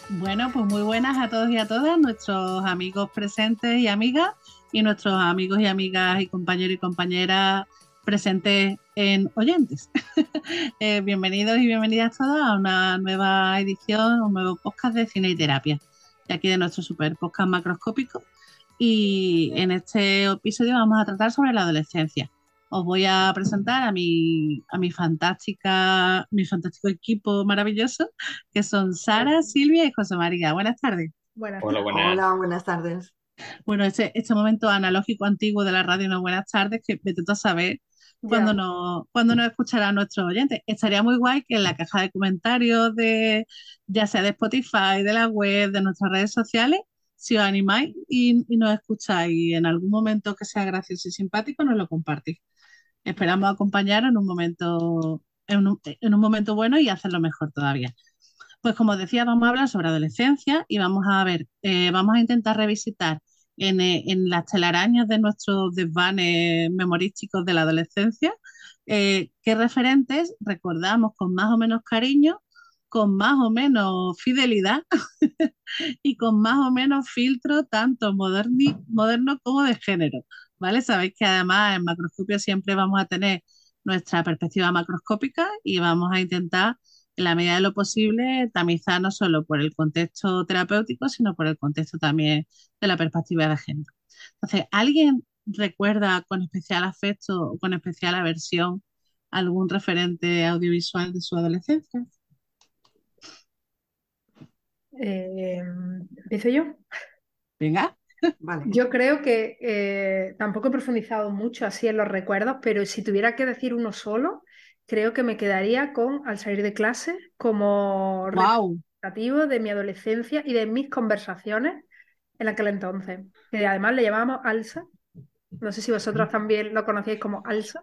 Bueno, pues muy buenas a todos y a todas, nuestros amigos presentes y amigas, y nuestros amigos y amigas y compañeros y compañeras presentes en oyentes. Bienvenidos y bienvenidas todas a una nueva edición, un nuevo podcast de cine y terapia, de aquí de nuestro super podcast macroscópico. Y en este episodio vamos a tratar sobre la adolescencia. Os voy a presentar mi fantástico equipo maravilloso, que son Sara, Silvia y José María. Buenas tardes. Buenas Hola, tardes. buenas. Hola, buenas tardes. Bueno, este momento analógico antiguo de la radio, no buenas tardes, que vete tú a saber Ya. cuándo nos escucharán nuestros oyentes. Estaría muy guay que en la caja de comentarios de, ya sea de Spotify, de la web, de nuestras redes sociales, si os animáis y nos escucháis en algún momento que sea gracioso y simpático, nos lo compartís. Esperamos acompañaros en un momento bueno y hacerlo mejor todavía. Pues como decía, vamos a hablar sobre adolescencia y vamos a ver, vamos a intentar revisitar en las telarañas de nuestros desvanes memorísticos de la adolescencia, qué referentes recordamos con más o menos cariño, con más o menos fidelidad y con más o menos filtro tanto moderno como de género, ¿vale? Sabéis que además en macroscopio siempre vamos a tener nuestra perspectiva macroscópica y vamos a intentar, en la medida de lo posible, tamizar no solo por el contexto terapéutico, sino por el contexto también de la perspectiva de género. Entonces, ¿alguien recuerda con especial afecto o con especial aversión algún referente audiovisual de su adolescencia? Eh, ¿Empiezo yo? Venga. Vale. Yo creo que tampoco he profundizado mucho así en los recuerdos, pero si tuviera que decir uno solo, creo que me quedaría con Al salir de clase como ¡Wow! representativo de mi adolescencia y de mis conversaciones en aquel entonces, que además le llamábamos Alsa. No sé si vosotros también lo conocíais como Alsa.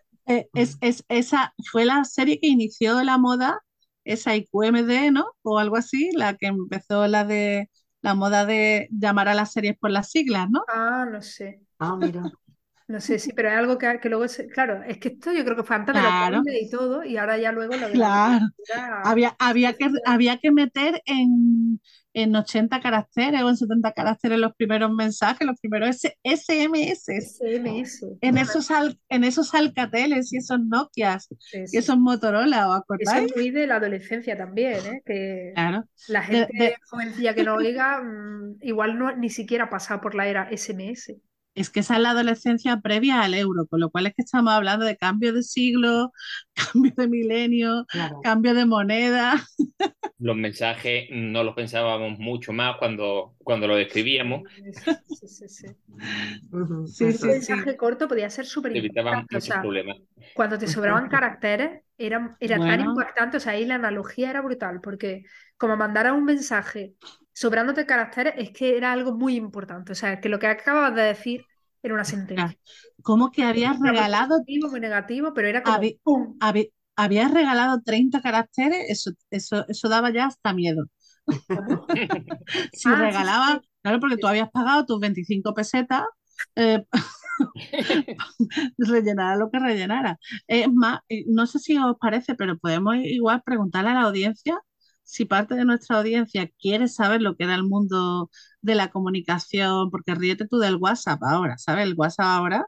Esa fue la serie que inició la moda, esa IQMD, ¿no? O algo así, la que empezó la moda de llamar a las series por las siglas, ¿no? Ah, no sé. Ah, mira. No sé, sí, pero es algo que luego claro, es que esto yo creo que fue antes de los Claro, móviles y todo, y ahora ya luego lo de la claro. literatura. Había que meter en 80 caracteres o en 70 caracteres los primeros mensajes, los primeros SMS, SMS. en esos Alcateles y esos Nokias Sí, y sí, sí. esos Motorola, ¿os Eso acordáis? es muy de la adolescencia también, ¿eh? Que Claro. la De, gente de, jovencilla que no oiga, igual no ni siquiera ha pasado por la era SMS. Es que esa es la adolescencia previa al euro, con lo cual es que estamos hablando de cambio de siglo, cambio de milenio, Claro. cambio de moneda. Los mensajes no los pensábamos mucho más cuando los escribíamos, Sí, sí, sí. Ujú, Sí, eso Un sí, es. sí. mensaje corto podía ser súper evitaban impactante. O muchos sea, problemas. cuando te sobraban caracteres, era tan Bueno, impactante. O sea, ahí la analogía era brutal, porque como mandara un mensaje sobrándote caracteres, es que era algo muy importante. O sea, que lo que acababas de decir era una ya. sentencia. ¿Cómo que habías Era muy regalado, positivo, muy negativo, pero era como habi- ¡pum! habías regalado 30 caracteres? Eso daba ya hasta miedo. ¿Cómo? Si Ah, sí, sí, regalabas, sí. claro, porque Sí, tú sí. habías pagado tus 25 pesetas, eh, rellenara lo que rellenara. Es más, no sé si os parece, pero podemos igual preguntarle a la audiencia si parte de nuestra audiencia quiere saber lo que era el mundo de la comunicación, porque ríete tú del WhatsApp ahora, ¿sabes? El WhatsApp ahora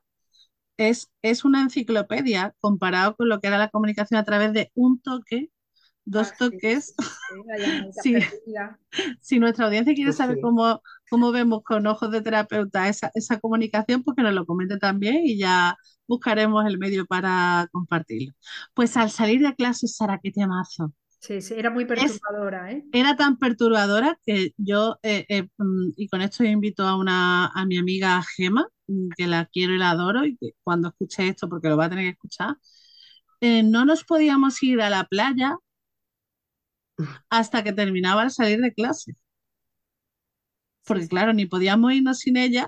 es una enciclopedia comparado con lo que era la comunicación a través de un toque, Ah, dos sí, sí, toques. sí, sí. La llamadita Si, perdida. si nuestra audiencia quiere Pues saber sí. cómo vemos con ojos de terapeuta esa comunicación, pues que nos lo comente también y ya buscaremos el medio para compartirlo. Pues al salir de clase, Sara, qué temazo. Sí, sí, era muy Es, perturbadora, ¿eh? Era tan perturbadora que yo, y con esto invito a mi amiga Gema, que la quiero y la adoro, y que cuando escuche esto, porque lo va a tener que escuchar, no nos podíamos ir a la playa hasta que terminaba el salir de clase, Sí, porque sí. claro, ni podíamos irnos sin ella,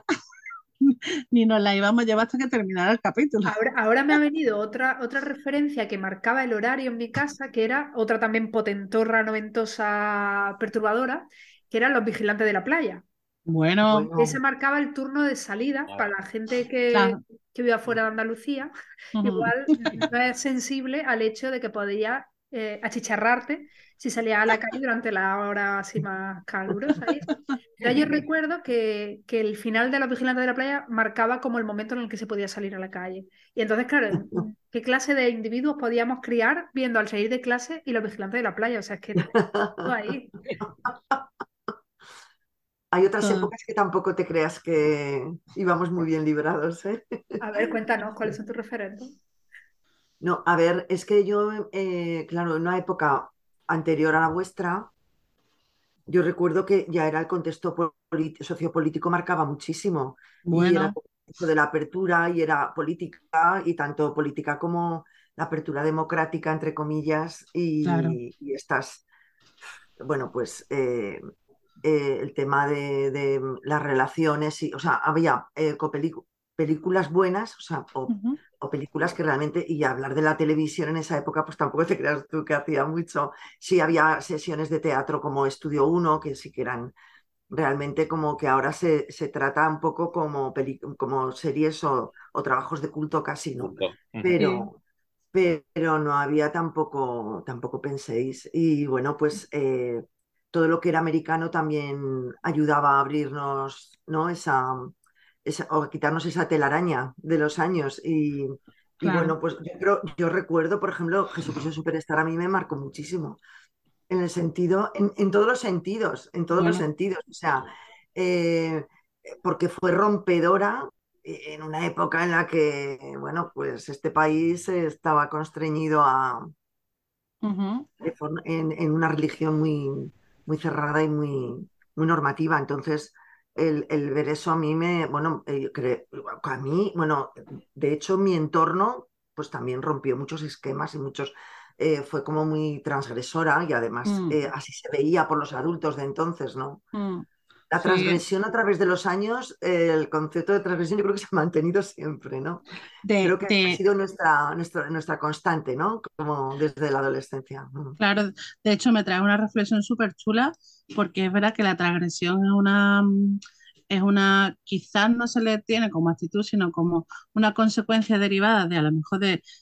ni nos la íbamos a llevar hasta que terminara el capítulo. Ahora me ha venido otra referencia que marcaba el horario en mi casa, que era otra también potentorra, noventosa, perturbadora, que eran los vigilantes de la playa. Bueno, Ese Bueno, marcaba el turno de salida para Nada. la gente claro. que vive fuera de Andalucía. Ujú. Igual no es sensible al hecho de que podía achicharrarte si salías a la calle durante la hora así más calurosa. Y eso. Entonces yo recuerdo que el final de Los Vigilantes de la Playa marcaba como el momento en el que se podía salir a la calle. Y entonces, claro, ¿qué clase de individuos podíamos criar viendo Al salir de clase y Los Vigilantes de la Playa? O sea, es que todo ahí. Hay otras Ah, épocas que tampoco te creas que íbamos muy bien librados, ¿eh? A ver, cuéntanos, ¿cuáles son tus referentes? No, a ver, es que yo, claro, en una época anterior a la vuestra, yo recuerdo que ya era el contexto sociopolítico marcaba muchísimo y era bueno, eso de la apertura y era política y tanto política como la apertura democrática, entre comillas, claro. y estas, bueno, pues el tema de las relaciones, y, o sea, había películas buenas, o sea, Ujú, o películas que realmente, y hablar de la televisión en esa época, pues tampoco te creas tú que hacía mucho. Sí había sesiones de teatro como Estudio Uno, que sí que eran realmente como que ahora se trata un poco como, como series o trabajos de culto casi, ¿no? Punto. Ujú. Sí. Pero, pero no había tampoco, tampoco penséis. Y bueno, pues todo lo que era americano también ayudaba a abrirnos, ¿no? O a quitarnos esa telaraña de los años. Y claro. bueno, pues yo recuerdo, por ejemplo, Jesucristo Superstar a mí me marcó muchísimo en el sentido, en todos los sentidos, en todos los Bueno, sentidos. O sea, eh, porque fue rompedora en una época en la que, bueno, pues este país estaba constreñido ujú, en una religión muy, muy cerrada y muy, muy normativa. Entonces, el ver eso a mí bueno, a mí, bueno, de hecho mi entorno pues también rompió muchos esquemas y muchos, fue como muy transgresora y además mm, así se veía por los adultos de entonces, ¿no? mm. La Sí, transgresión a través de los años, el concepto de transgresión yo creo que se ha mantenido siempre, ¿no? de, Creo que ha de, sido nuestra constante, ¿no? Como desde la adolescencia. claro, de hecho me trae una reflexión súper chula porque es verdad que la transgresión es una, quizás no se le tiene como actitud, sino como una consecuencia derivada de a lo mejor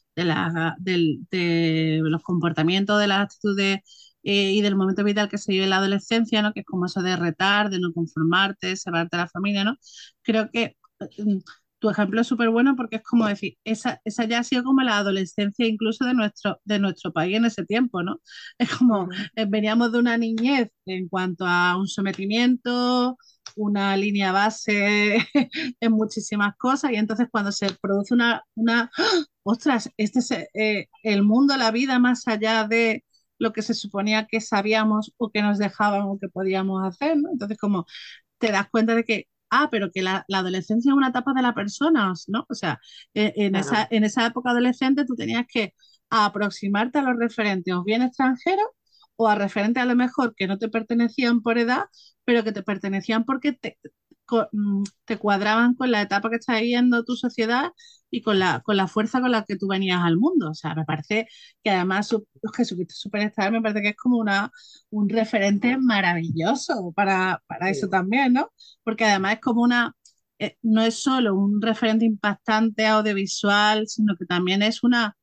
de los comportamientos, de las actitudes y del momento vital que se vive en la adolescencia, ¿no? Que es como eso de retar, de no conformarte, separarte de la familia, ¿no? Creo que mm, tu ejemplo es súper bueno porque es como decir, esa ya ha sido como la adolescencia incluso de nuestro país en ese tiempo, ¿no? Es como Ujú. veníamos de una niñez en cuanto a un sometimiento, una línea base en muchísimas cosas y entonces cuando se produce ostras, este es el mundo, la vida más allá de lo que se suponía que sabíamos o que nos dejaban o que podíamos hacer, ¿no? Entonces como te das cuenta de que, pero que la adolescencia es una etapa de la persona, ¿no? O sea, Claro, en esa época adolescente tú tenías que aproximarte a los referentes o bien extranjeros o a referentes a lo mejor que no te pertenecían por edad, pero que te pertenecían porque te cuadraban con la etapa que está viviendo tu sociedad y con la fuerza con la que tú venías al mundo. O sea, me parece que además Jesucristo Superstar me parece que es como un referente maravilloso para eso sí, también, ¿no? Porque además es como no es solo un referente impactante audiovisual, sino que también es una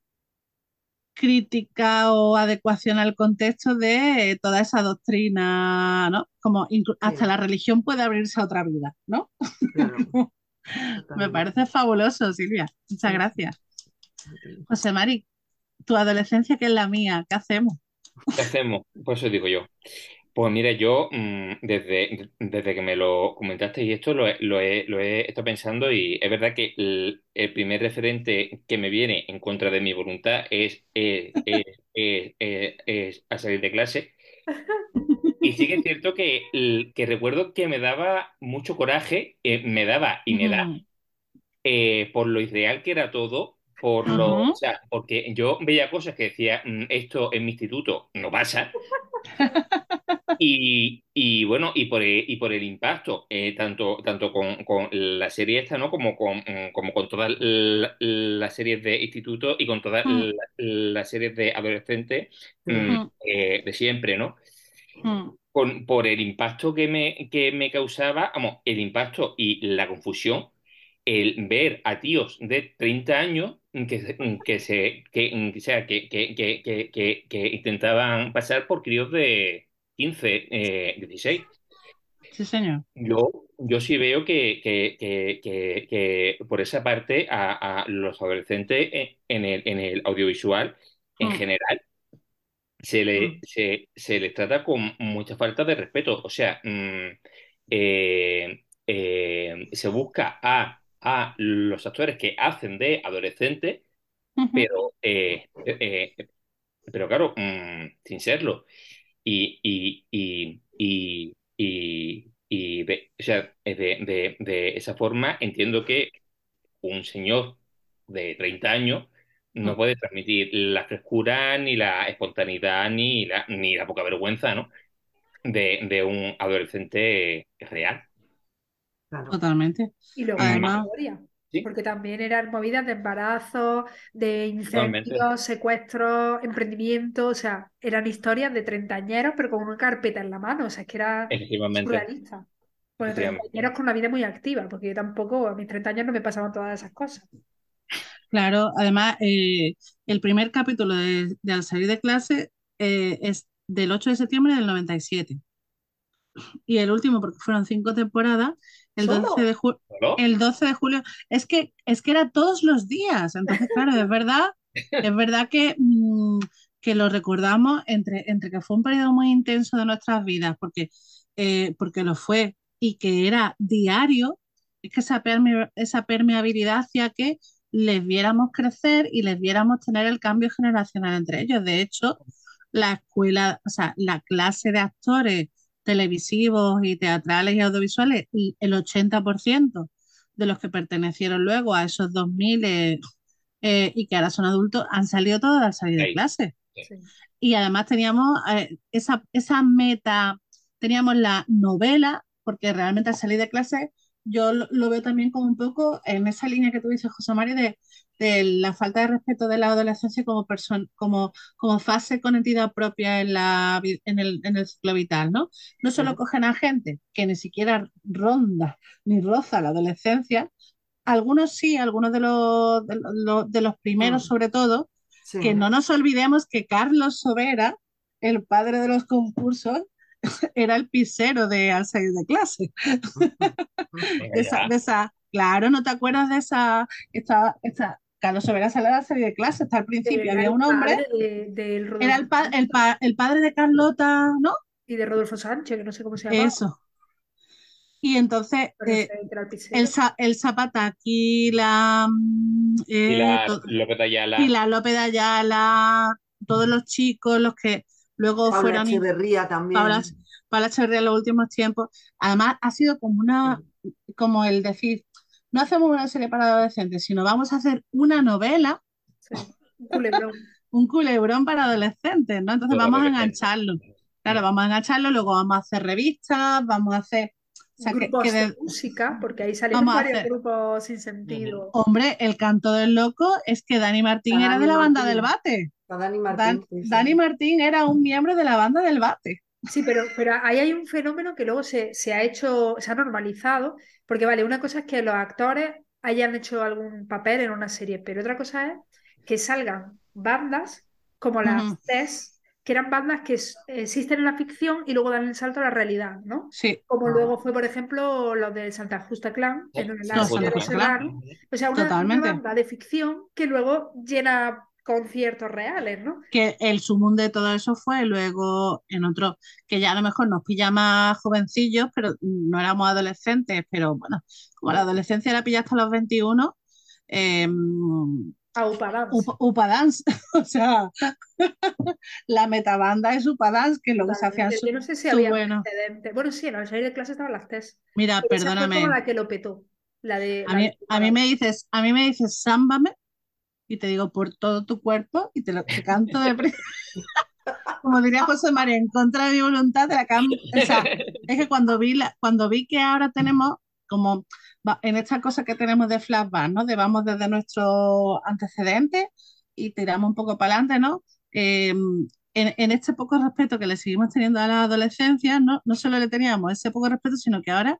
crítica o adecuación al contexto de toda esa doctrina, ¿no? Como hasta sí, la religión puede abrirse a otra vida, ¿no? claro, Me totalmente. parece fabuloso, Silvia. Muchas Sí, sí. gracias. José Mari, tu adolescencia que es la mía, ¿qué hacemos? ¿Qué hacemos? Pues eso digo yo. Pues mira, yo desde que me lo comentaste y esto lo he estado pensando y es verdad que el primer referente que me viene en contra de mi voluntad es a salir de clase. Y sí que es cierto que recuerdo que me daba mucho coraje, me daba y me da, Ujú, por lo irreal que era todo, o ujú, sea, porque yo veía cosas que decía, esto en mi instituto no pasa. Y bueno, y por el impacto, tanto con la serie esta, ¿no? Como con todas las series de instituto y con todas ujú, las series de adolescentes Sí. ujú, de siempre, ¿no? ujú, Por el impacto que me causaba, vamos, el impacto y la confusión el ver a tíos de 30 años que intentaban pasar por críos de 15, 16. Sí, señor. Yo sí veo que por esa parte a los adolescentes en el audiovisual en Mm, general Mm. se les trata con mucha falta de respeto. O sea, se busca a los actores que hacen de adolescentes, ujú. pero, pero claro, sin serlo. O sea, de esa forma entiendo que un señor de 30 años Mm. no puede transmitir la frescura, ni la espontaneidad, ni la poca vergüenza, ¿no? De un adolescente real. Claro. Totalmente. Y luego la Además, historia, Sí, porque también eran movidas de embarazo, de totalmente, incendios, secuestros, emprendimiento, o sea, eran historias de treintañeros, pero con una carpeta en la mano, o sea, es que era efectivamente, surrealista. Bueno, efectivamente. treintañeros con una vida muy activa, porque yo tampoco, a mis 30 años no me pasaban todas esas cosas. claro, además, el primer capítulo de Al salir de clase es del 8 de septiembre del 97 y el último, porque fueron 5 temporadas, el 12 ¿Solo? ¿Solo? el 12 de julio. Es que era todos los días, entonces, claro, es verdad que lo recordamos entre que fue un periodo muy intenso de nuestras vidas, porque lo fue, y que era diario, es que esa permeabilidad hacía que les viéramos crecer y les viéramos tener el cambio generacional entre ellos. De hecho, la escuela, o sea, la clase de actores televisivos y teatrales y audiovisuales, y el 80% de los que pertenecieron luego a esos 2000 y que ahora son adultos, han salido todos al salir de Ahí, clase. sí. Sí. Y además teníamos esa meta, teníamos la novela, porque realmente al salir de clase yo lo veo también como un poco en esa línea que tú dices, José María, de la falta de respeto de la adolescencia como fase con entidad propia en el ciclo vital, ¿no? No solo Ujú. cogen a gente que ni siquiera ronda ni roza la adolescencia, algunos sí, algunos de los primeros Mm. sobre todo, Sí. que no nos olvidemos que Carlos Sobera, el padre de los concursos, era el pisero de Al salir de clase. Ujú. Ujú. Venga ya. Claro, ¿no te acuerdas de Carlos Sobera sale a Al salir de clase, hasta al principio Era había el un hombre, padre de era Rodolfo el padre de Carlota, ¿no? y de Rodolfo Sánchez, que no sé cómo se llamaba, Eso. Y entonces, pero sé que era el el, pisero. el Zapataki, Pilar López Ayala, Pilar López de Ayala, todos los chicos, los que luego Paula fueron Echeverría Paula, también. Paula Echeverría en los últimos tiempos. Además, ha sido como el decir, no hacemos una serie para adolescentes, sino vamos a hacer una novela, Sí, un culebrón. un culebrón para adolescentes, ¿no? Entonces toda vamos a adolescente. engancharlo. Claro, Mm. vamos a engancharlo, luego vamos a hacer revistas, vamos a hacer, o sea, Grupos de música, porque ahí salieron vamos a varios hacer, grupos sin Ujú. sentido. hombre, el canto del loco es que Dani A Martín era de Dani la banda del Martín. Bate. A Dani Martín, sí, Dani sí. Martín era un miembro de la banda del Bate. Sí, pero ahí hay un fenómeno que luego se ha hecho, se ha normalizado, porque vale, una cosa es que los actores hayan hecho algún papel en una serie, pero otra cosa es que salgan bandas como Ujú. las TES, que eran bandas que existen en la ficción y luego dan el salto a la realidad, ¿no? Sí, Como Ah, luego fue, por ejemplo, los de Santa Justa Clan, en la los serie Justo de Santa Los Cruz Clan. Clan, Serranos. Ujú. O sea, una totalmente. banda de ficción que luego llena conciertos reales, ¿no? Que el sumum de todo eso fue luego en otro, que ya a lo mejor nos pilla más jovencillos, pero no éramos adolescentes, pero bueno, como la adolescencia la pilla hasta los 21, eh, A Upa Dance. Upa Dance, o sea, la metabanda es Upa Dance, que luego se hacían Totalmente. su, Yo no sé si su había bueno. precedentes. Bueno, sí, en la serie de clase estaban las TES. Mira, Pero esa fue como perdóname, la que lo petó. La de, a la mí, de a mí Upadán. me dices, a mí me dices, sámbame, y te digo por todo tu cuerpo, y te canto como diría José María, en contra de mi voluntad, o sea, es que cuando vi que ahora tenemos como en esta cosa que tenemos de flashback, ¿no? De vamos desde nuestros antecedentes y tiramos un poco para adelante, ¿no? En este poco respeto que le seguimos teniendo a la adolescencia, ¿no? No solo le teníamos ese poco respeto, sino que ahora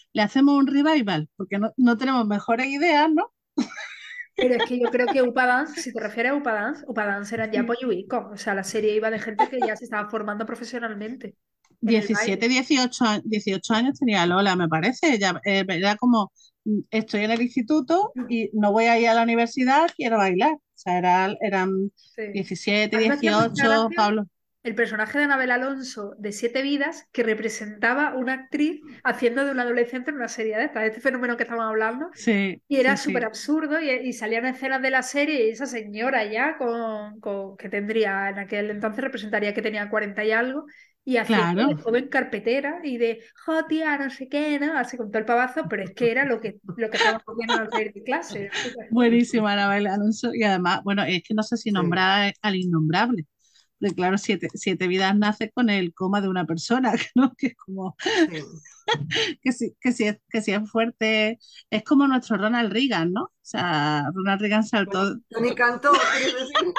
le hacemos un revival, porque no tenemos mejores ideas, ¿no? Pero es que yo creo que Upadance, si te refieres a Upadance eran ya Sí. polluicos. O sea, la serie iba de gente que ya se estaba formando profesionalmente en el 17, baile. 18 años tenía Lola, me parece. Ella, era como, estoy en el instituto y no voy a ir a la universidad, quiero bailar. O sea, eran Sí. 17, A mí me hacía mucha 18, gracia Pablo. el personaje de Anabel Alonso de Siete Vidas que representaba una actriz haciendo de una adolescente en una serie de estas, este fenómeno que estamos hablando. Sí, Y sí, era súper sí, absurdo y salían escenas de la serie y esa señora ya que tendría, en aquel entonces representaría que tenía 40 y algo, y haciendo de claro. joven carpetera y de, jo, tía, no sé qué, ¿no? Así con todo el pavazo, pero es que era lo que estábamos viendo al salir de clase. Era súper- Buenísima Anabel Alonso. Y además, bueno, es que no sé si Sí. nombrar al innombrable. Porque claro, siete vidas nace con el coma de una persona, ¿no? Que es como, Sí. que si es fuerte, es como nuestro Ronald Reagan, ¿no? O sea, Ronald Reagan saltó. Tony Cantó, ¿quieres decir?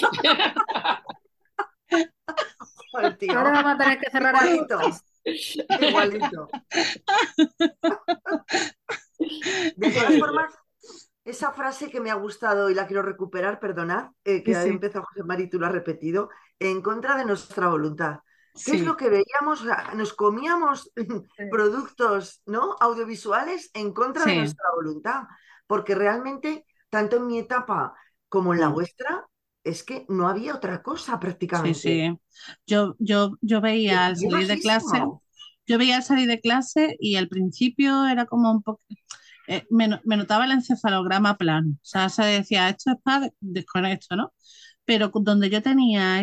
Joder, Ahora tío. vamos a tener que cerrar el Igualito, podcast. igualito. De todas formas, esa frase que me ha gustado y la quiero recuperar, perdonad, Sí, que ha sí, empezado José Mari, tú lo has repetido, en contra de nuestra voluntad. ¿Qué es lo sí, que veíamos? O sea, nos comíamos productos, ¿no? Audiovisuales en contra de sí. nuestra voluntad, porque realmente, tanto en mi etapa como en la Mm. vuestra, es que no había otra cosa Sí, prácticamente. sí. Yo Y veía al estudié salir de clase, bajísimo. y al principio era como un poco, me notaba el encefalograma plano. O sea, se decía, esto es para desconecto, ¿no? Pero donde yo tenía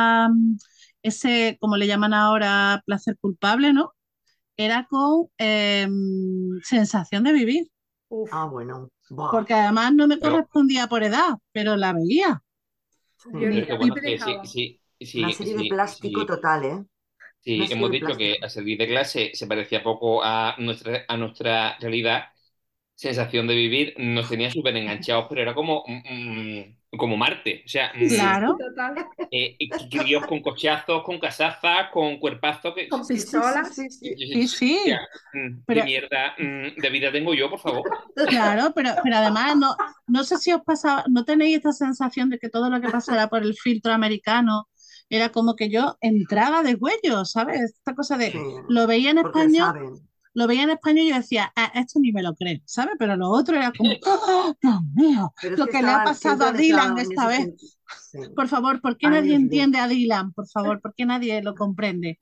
ese, como le llaman ahora, placer culpable, ¿no? Era con sensación de vivir, Uf, Ah, bueno. Buah. porque además no me Pero, correspondía por edad, pero la veía. yo pero Sí. es ni que a mí bueno, me que sí, dejaba. sí, Una sí, serie de sí, plástico sí. total, ¿eh? Una Sí, serie hemos de dicho que plástico. al salir de clase se parecía poco a nuestra realidad, sensación de vivir, nos tenía súper enganchados, pero era como Marte, o sea, Sí, sí, Claro, total. críos con cochazos, con casazas, con cuerpazos, que, Con Sí, sí, sí, pistolas. sí, sí. sí, o sea, sí. ¿qué Pero mierda de vida tengo yo, por favor? claro, pero además no sé si os pasaba, no tenéis esta sensación de que todo lo que pasara por el filtro americano era como que yo entraba de huello, ¿sabes? Esta cosa de Sí, lo veía en porque español, saben. lo veía en español y yo decía, ah, esto ni me lo creo, ¿sabes? Pero lo otro era como, ¡oh, Dios mío! Pero es Lo que que le ha estaban, pasado siempre a han Dylan estado en esta ese vez. sentido. Sí. Por favor, ¿por qué Ay, nadie Dios mío. entiende a Dylan? Por favor, ¿por qué nadie lo comprende?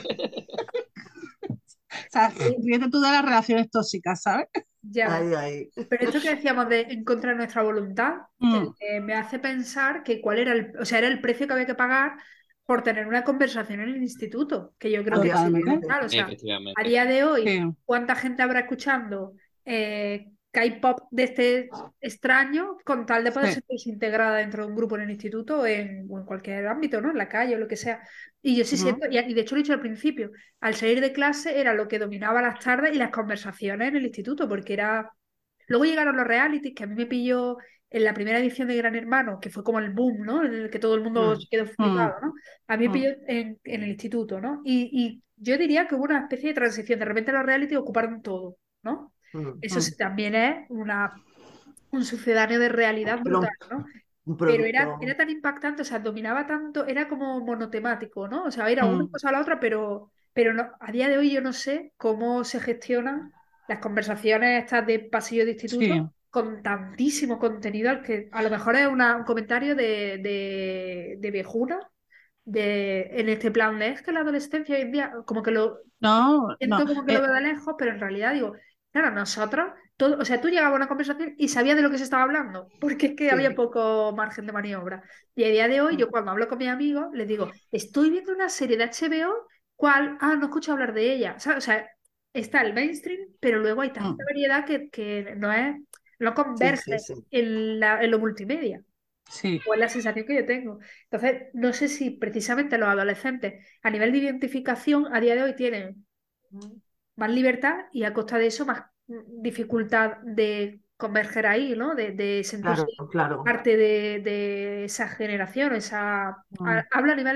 O sea, ríete tú de las relaciones tóxicas, ¿sabes? Ya. Ay, ay. Pero esto que decíamos de en contra de nuestra voluntad, Mm, me hace pensar que cuál era o sea, era el precio que había que pagar por tener una conversación en el instituto, que yo creo que es totalmente. fundamental. O sea, a Efectivamente. día de hoy, Sí, ¿cuánta gente habrá escuchando K-pop de este extraño con tal de poder sí. sentirse integrada dentro de un grupo en el instituto o en cualquier ámbito, ¿no? En la calle o lo que sea. Y yo sí Ujú. siento, y de hecho lo he dicho al principio, al salir de clase era lo que dominaba las tardes y las conversaciones en el instituto, porque era. Luego llegaron los realities, que a mí me pilló en la primera edición de Gran Hermano, que fue como el boom, ¿no? En el que todo el mundo Mm, se quedó Mm, flipado, ¿no? A mí me mm, pilló en el instituto, ¿no? Y yo diría que hubo una especie de transición. De repente los realities ocuparon todo, ¿no? mm. Eso mm. también es un sucedáneo de realidad Pero brutal, ¿no? un Pero producto. era tan impactante, o sea, dominaba tanto, era como monotemático, ¿no? O sea, era una Mm, cosa a la otra, pero no, a día de hoy yo no sé cómo se gestionan las conversaciones estas de pasillo de sí, instituto con tantísimo contenido al que a lo mejor es un comentario de viejuna, en este plan de es que la adolescencia hoy en día, como que lo no, no, siento como que lo veo de lejos, pero en realidad digo, claro, nosotros, todo, o sea, tú llegabas a una conversación y sabías de lo que se estaba hablando, porque es que había Sí, poco margen de maniobra. Y a día de hoy, mm, yo cuando hablo con mis amigos, les digo, estoy viendo una serie de HBO, ¿cuál? Ah, no escucho hablar de ella. O sea, está el mainstream, pero luego hay tanta mm, variedad que no sí, sí, converge sí. en lo multimedia. sí, O es la sensación que yo tengo. Entonces, no sé si precisamente los adolescentes, a nivel de identificación, a día de hoy tienen más libertad y a costa de eso más dificultad de converger ahí, ¿no? De sentirse Claro, claro. parte de esa generación, mm, hablo a nivel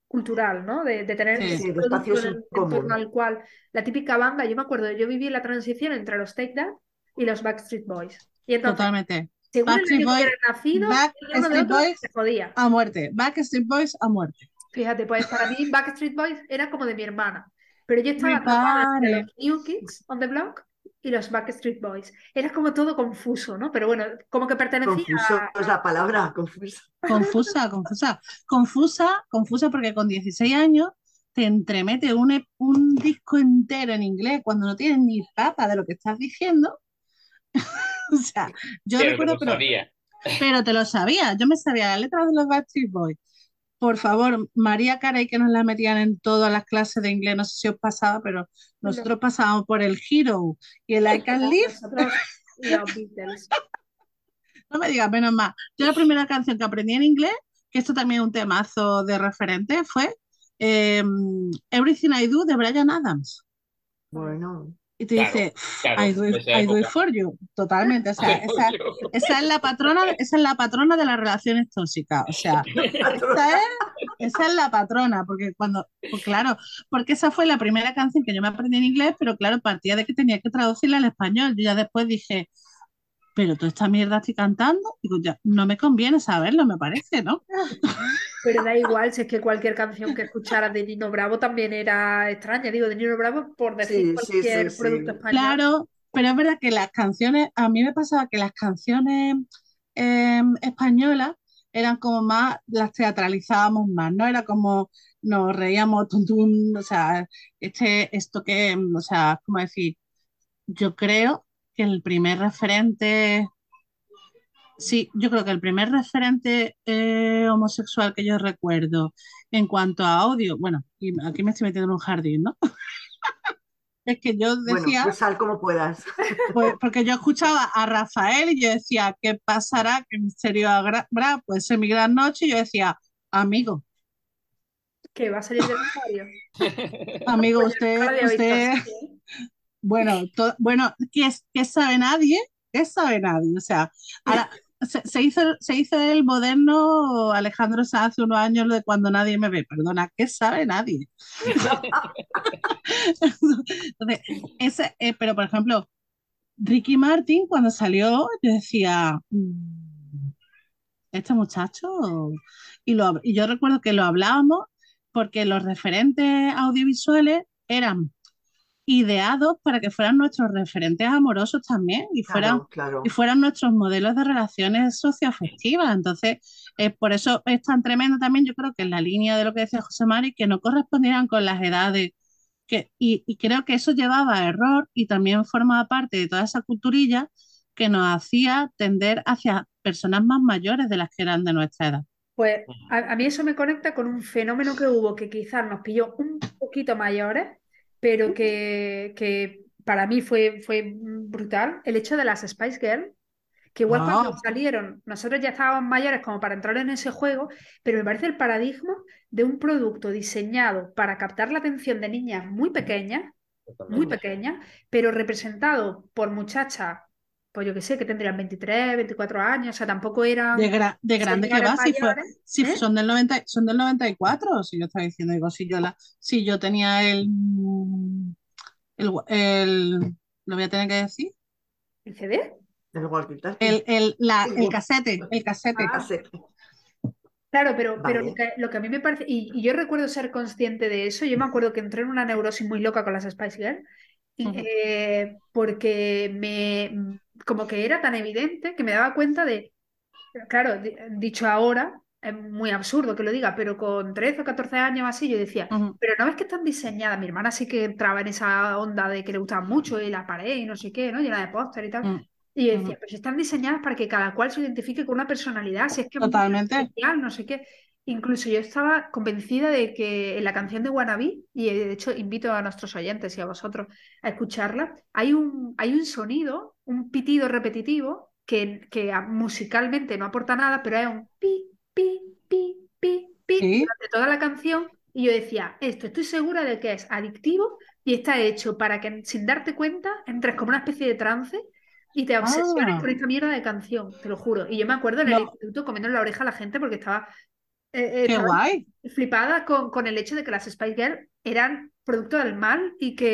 cultural, ¿no? De tener Sí. ese Sí, de producto espacios en en torno común. al cual la típica banda, yo me acuerdo, yo viví la transición entre los Take That y los Backstreet Boys. Y entonces, Totalmente. según el Backstreet año que Boys, hubieras nacido, el uno de Backstreet otro Boys se jodía. a muerte. Backstreet Boys a muerte. Fíjate, pues para mí Backstreet Boys era como de mi hermana, pero yo estaba atrapada entre Everybody. los New Kids on the Block y los Backstreet Boys. Era como todo confuso, ¿no? Pero bueno, como que pertenecía Confuso es la palabra, confuso. Confusa porque con 16 años te entremete un disco entero en inglés cuando no tienes ni papa de lo que estás diciendo. O sea, yo Pero te recuerdo, lo sabía. pero te lo sabía. Yo me sabía la letra de los Backstreet Boys. Por favor, María Carey, que nos la metían en todas las clases de inglés, no sé si os pasaba, pero no, nosotros pasábamos por el Hero y el I Can Live. nosotros los Beatles. No me digas, menos mal. Yo la primera canción que aprendí en inglés, que esto también es un temazo de referente, fue eh, Everything I Do de Bryan Adams. Bueno, Y te Claro, dice, claro, de esa I do it época. for you. Totalmente. O sea, Ay, esa es la patrona de las relaciones tóxicas. O sea, esa es, esa es la patrona, porque pues claro, porque esa fue la primera canción que yo me aprendí en inglés, pero claro, partía de que tenía que traducirla al español. Yo ya después dije, pero toda esta mierda estoy cantando, digo, ya, no me conviene saberlo, me parece, ¿no? Pero da igual, si es que cualquier canción que escucharas de Nino Bravo también era extraña. Digo, de Nino Bravo por decir sí, sí, sí, cualquier producto sí. español. Claro, pero es verdad que las canciones, a mí me pasaba que las canciones españolas eran como más, las teatralizábamos más, ¿no? Era como nos reíamos, tuntún, o sea, esto que, o sea, ¿cómo decir? Yo creo que el primer referente, sí, yo creo que el primer referente homosexual que yo recuerdo en cuanto a audio, bueno, y aquí me estoy metiendo en un jardín, ¿no? Es que yo Bueno, decía, pues sal como puedas. pues porque yo escuchaba a Rafael y yo decía, ¿qué pasará? ¿Qué misterio habrá? Puede ser mi gran noche. Y yo decía, amigo, Que va a salir del armario. amigo, Pues yo nunca lo había visto así, ¿eh? bueno, bueno, ¿qué sabe nadie? ¿Qué sabe nadie? O sea, ahora se hizo el moderno Alejandro Sanz hace unos años lo de cuando nadie me ve. Perdona, ¿qué sabe nadie? Entonces, pero por ejemplo, Ricky Martin, cuando salió, yo decía, este muchacho, y yo recuerdo que lo hablábamos porque los referentes audiovisuales eran ideados para que fueran nuestros referentes amorosos también Claro, y claro. fueran nuestros modelos de relaciones socioafectivas. Entonces, por eso es tan tremendo también, yo creo que en la línea de lo que decía José Mari, que no correspondieran con las edades y creo que eso llevaba a error y también formaba parte de toda esa culturilla que nos hacía tender hacia personas más mayores de las que eran de nuestra edad. Pues a mí eso me conecta con un fenómeno que hubo que quizás nos pilló un poquito mayores, pero que para mí fue brutal. El hecho de las Spice Girls, que igual cuando Oh, salieron, nosotros ya estábamos mayores como para entrar en ese juego, pero me parece el paradigma de un producto diseñado para captar la atención de niñas muy Totalmente. pequeñas, pero representado por muchachas, pues yo qué sé, que tendrían 23 24 años, o sea, tampoco eran de grande que señores va, mayores, si ¿eh? son del 94 si yo estaba diciendo, digo, si yo tenía lo voy a tener que decir, ¿El CD? El walkie-talkie. el casete. Ah, Así. claro, pero Vale. lo que a mí me parece, y yo recuerdo ser consciente de eso, yo me acuerdo que entré en una neurosis muy loca con las Spice Girls, Ujú. porque como que era tan evidente que me daba cuenta de, claro, dicho ahora, es muy absurdo que lo diga, pero con 13 o 14 años así, yo decía, Ujú, pero no ves que están diseñadas, mi hermana sí que entraba en esa onda de que le gustaban mucho y la pared y no sé qué, ¿no? Llena de póster y tal. ujú, Y yo ujú. decía, pero si están diseñadas para que cada cual se identifique con una personalidad, si es que es muy Totalmente. especial, no sé qué. Incluso yo estaba convencida de que en la canción de Wannabe, y de hecho invito a nuestros oyentes y a vosotros a escucharla, hay un sonido, un pitido repetitivo que musicalmente no aporta nada, pero es un pi, pi, pi, pi, pi Sí. durante toda la canción. Y yo decía, esto estoy segura de que es adictivo y está hecho para que sin darte cuenta entres como una especie de trance y te obsesiones Ah, con esta mierda de canción, te lo juro. Y yo me acuerdo en el no, instituto comiendo en la oreja a la gente porque estaba Qué estaba guay. flipada con el hecho de que las Spice Girls eran producto del mal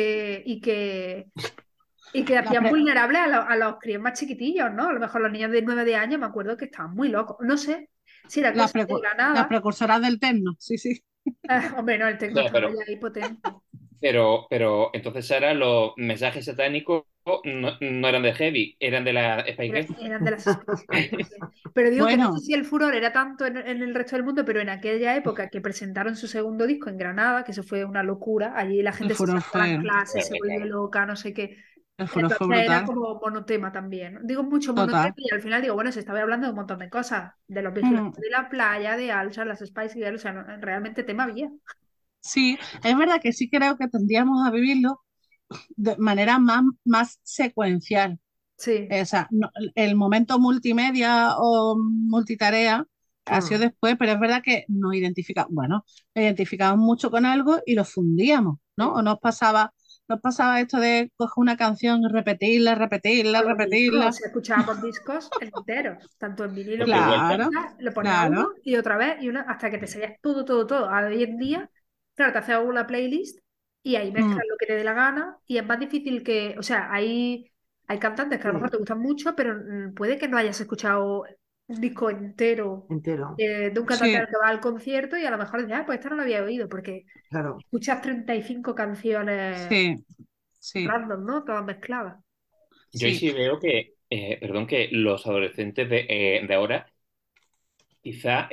y que La hacían pre- vulnerables a los críos más chiquitillos, ¿no? A lo mejor los niños de 9 años me acuerdo que estaban muy locos. No sé si era las cosa de precu- la las nada. precursoras del techno, sí, sí. Hombre, no, el O tecno sea, estaba ya ahí potente. pero entonces ahora los mensajes satánicos no eran de Heavy, eran de la Spice Girls. Eran de las Spice Girls, no sé. Pero digo que no sé Bueno, si el furor era tanto en el resto del mundo, pero en aquella época que presentaron su segundo disco en Granada, que eso fue una locura, allí la el gente se furor saltó las fue, clases, se volvió Claro. loca, no sé qué. el furor fue Entonces era brutal, como monotema también, ¿no? Digo mucho monotema total. y al final digo, bueno, se estaba hablando de un montón de cosas, de los Mm. vigilantes de la playa, de Alsa, las Spice Girls, o sea, realmente tema había. Sí, es verdad que sí creo que tendríamos a vivirlo de manera más secuencial. Sí. O sea, el momento multimedia o multitarea ha sido Mm, después, pero es verdad que nos identificamos mucho con algo y lo fundíamos, ¿no? Sí. O nos pasaba esto de coger una canción y repetirla, repetirla, Con los discos, repetirla. se escuchábamos discos enteros, tanto en vinilo Pues como qué en vuelta. Claro, cinta, le ponía uno claro. y otra vez y una hasta que te sabías todo, todo, todo. Hoy en día, claro, te haces una playlist y ahí Mm, mezclas lo que te dé la gana y es más difícil que, o sea, hay cantantes que a lo mejor sí, te gustan mucho, pero puede que no hayas escuchado un disco entero entero. de un cantante sí, al que va al concierto y a lo mejor dices, pues esta no la había oído, porque Claro. escuchas 35 canciones sí, sí, random, ¿no? Todas mezcladas. Yo ahí sí. sí veo que, perdón, que los adolescentes de ahora, quizá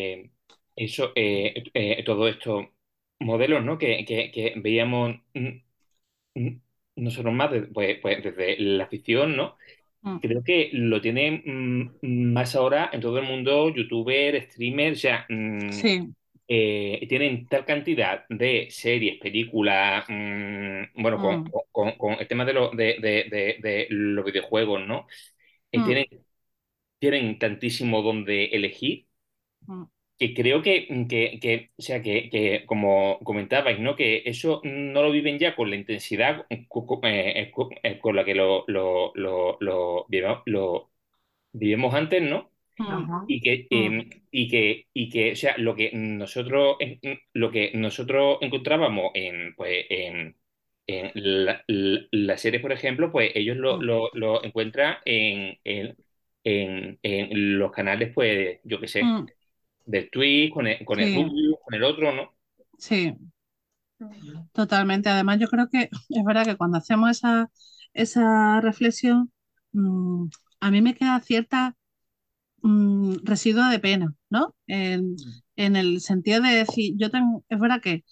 todos estos modelos, ¿no? Que veíamos nosotros más pues, desde la ficción, ¿no? Mm, Creo que lo tienen más ahora en todo el mundo, youtuber, streamer, o sea, sí. tienen tal cantidad de series, películas, bueno, Mm, con el tema de los videojuegos, ¿no? Eh, mm, tienen, tienen tantísimo donde elegir mm, que creo o sea, que como comentabais, ¿no? Que eso no lo viven ya con la intensidad con la que lo vivimos antes, ¿no? mm, Ajá. mm, O sea, lo que nosotros encontrábamos en las series, por ejemplo, pues ellos mm, lo encuentran en los canales, pues, yo qué sé, mm, del Twitch, con el sí, Rubius, con el otro, ¿no? sí. Totalmente. Además, yo creo que es verdad que cuando hacemos esa reflexión, mm, a mí me queda cierta residuo de pena, ¿no? En el sentido de decir, es verdad que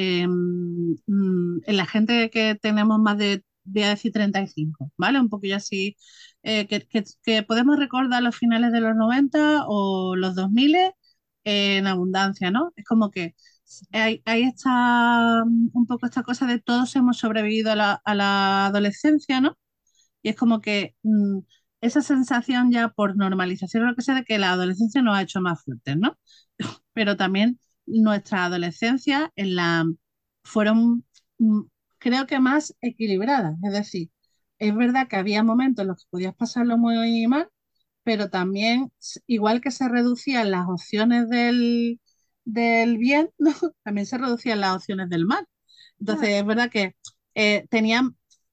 en la gente que tenemos más de, voy a decir 35, ¿vale? Un poquillo así, que podemos recordar los finales de los 90 o los 2000 en abundancia, ¿no? Es como que hay un poco esta cosa de todos hemos sobrevivido a la adolescencia, ¿no? Y es como que esa sensación ya por normalización o lo que sea de que la adolescencia nos ha hecho más fuertes, ¿no? Pero también nuestra adolescencia fueron, mm, creo que más equilibradas. Es decir, es verdad que había momentos en los que podías pasarlo muy mal, pero también, igual que se reducían las opciones del bien, ¿no? También se reducían las opciones del mal. Entonces, Ah, es verdad que tenían,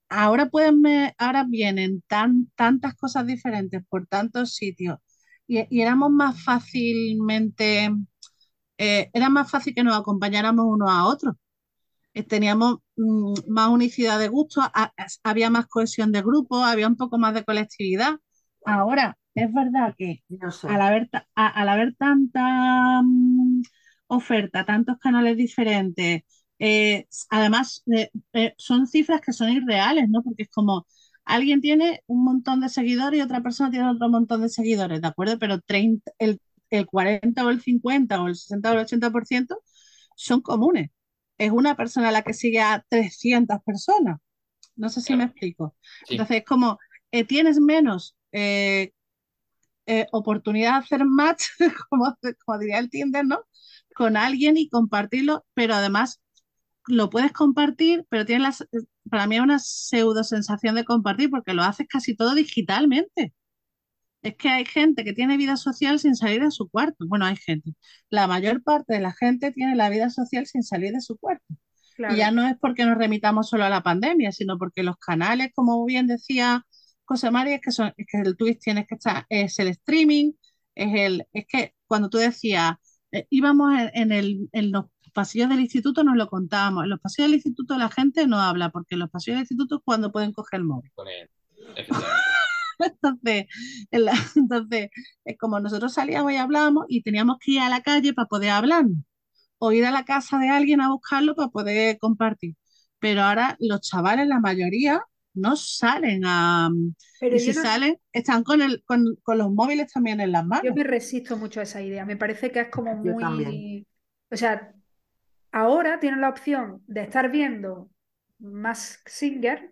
ahora vienen tantas cosas diferentes por tantos sitios y éramos más fácilmente, era más fácil que nos acompañáramos unos a otros. Teníamos más unicidad de gustos, había más cohesión de grupo, había un poco más de colectividad. Ahora, es verdad que No sé. al haber tanta oferta, tantos canales diferentes, además son cifras que son irreales, ¿no? Porque es como alguien tiene un montón de seguidores y otra persona tiene otro montón de seguidores, ¿de acuerdo? Pero el 40 o el 50 o el 60 o el 80% son comunes. Es una persona la que sigue a 300 personas. No sé si me Claro, explico. sí. Entonces, es como tienes menos oportunidad de hacer match, como diría el Tinder, ¿no? Con alguien y compartirlo, pero además lo puedes compartir, pero para mí es una pseudo sensación de compartir porque lo haces casi todo digitalmente. Es que hay gente que tiene vida social sin salir de su cuarto. Bueno, hay gente. La mayor parte de la gente tiene la vida social sin salir de su cuarto. Y Claro. ya no es porque nos remitamos solo a la pandemia, sino porque los canales, como bien decía José María, es que el Twitch tienes que estar, es el streaming, es que cuando tú decías, íbamos en los pasillos del instituto, nos lo contábamos. En los pasillos del instituto la gente no habla, porque en los pasillos del instituto es cuando pueden coger el móvil. Con él, efectivamente. Entonces, entonces, es como nosotros salíamos y hablábamos y teníamos que ir a la calle para poder hablar o ir a la casa de alguien a buscarlo para poder compartir. Pero ahora los chavales, la mayoría, no salen a... Pero Y si salen, están con los móviles también en las yo manos. me resisto mucho a esa idea. Me parece que es como Yo también. muy... O sea, ahora tienen la opción de estar viendo más Singer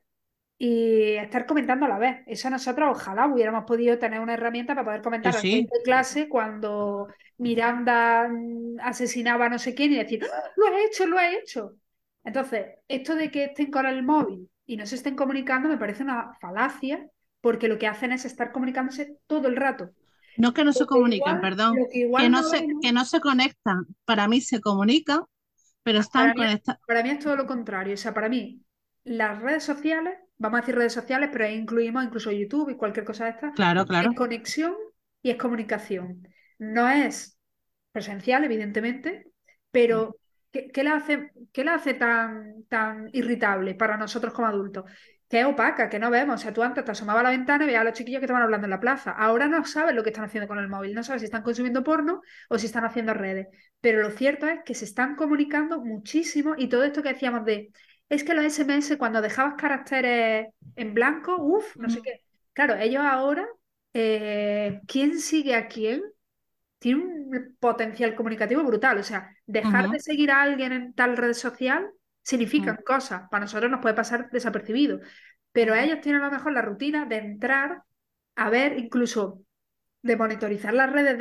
y estar comentando a la vez. Eso nosotros ojalá hubiéramos podido tener una herramienta para poder Sí, comentar antes sí. de clase cuando Miranda asesinaba a no sé quién y decir, "¡Ah, lo he hecho, lo he hecho!". Entonces, esto de que estén con el móvil y no se estén comunicando me parece una falacia porque lo que hacen es estar comunicándose todo el rato. No que no se comunican, perdón, Lo que igual no vemos, que no se conectan. Para mí se comunican, pero están para mí, conectados. para mí es todo lo contrario. O sea, para mí, las redes sociales, vamos a decir redes sociales, pero ahí incluimos incluso YouTube y cualquier cosa de esta, Claro, es claro. conexión y es comunicación. No es presencial, evidentemente, pero qué la hace tan irritable para nosotros como adultos? Que es opaca, que no vemos. O sea, tú antes te asomabas a la ventana y veías a los chiquillos que estaban hablando en la plaza. Ahora no sabes lo que están haciendo con el móvil. No sabes si están consumiendo porno o si están haciendo redes. Pero lo cierto es que se están comunicando muchísimo y todo esto que decíamos de, es que los SMS cuando dejabas caracteres en blanco, uff, no sé Mm, qué. Claro, ellos ahora, ¿quién sigue a quién? Tiene un potencial comunicativo brutal. O sea, dejar de ujú, seguir a alguien en tal red social significan mm, cosas. Para nosotros nos puede pasar desapercibido, pero ujú. ellos tienen a lo mejor la rutina de entrar a ver, incluso de monitorizar las redes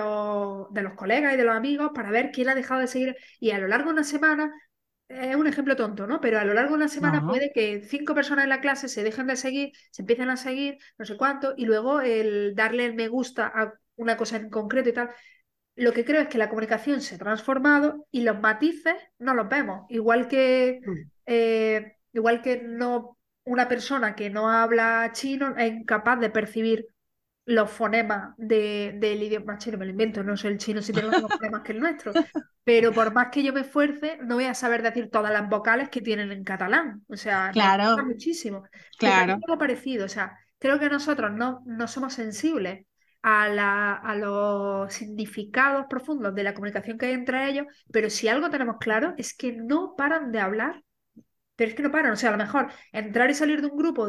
de los colegas y de los amigos para ver quién ha dejado de seguir. Y a lo largo de una semana, es un ejemplo tonto, ¿no? Pero a lo largo de una semana No, puede que 5 personas en la clase se dejen de seguir, se empiecen a seguir, no sé cuánto, y luego el darle el me gusta a una cosa en concreto y tal. Lo que creo es que la comunicación se ha transformado y los matices no los vemos. Mm. Igual que no, una persona que no habla chino es incapaz de percibir los fonemas del idioma chino, me lo invento, no sé el chino si tiene los mismos fonemas que el nuestro, pero por más que yo me esfuerce, no voy a saber decir todas las vocales que tienen en catalán, o sea, me cuesta claro, muchísimo. Pues aquí claro. es algo parecido, o sea, creo que nosotros no somos sensibles a los significados profundos de la comunicación que hay entre ellos, pero si algo tenemos claro es que no paran de hablar, pero es que no paran, o sea, a lo mejor entrar y salir de un grupo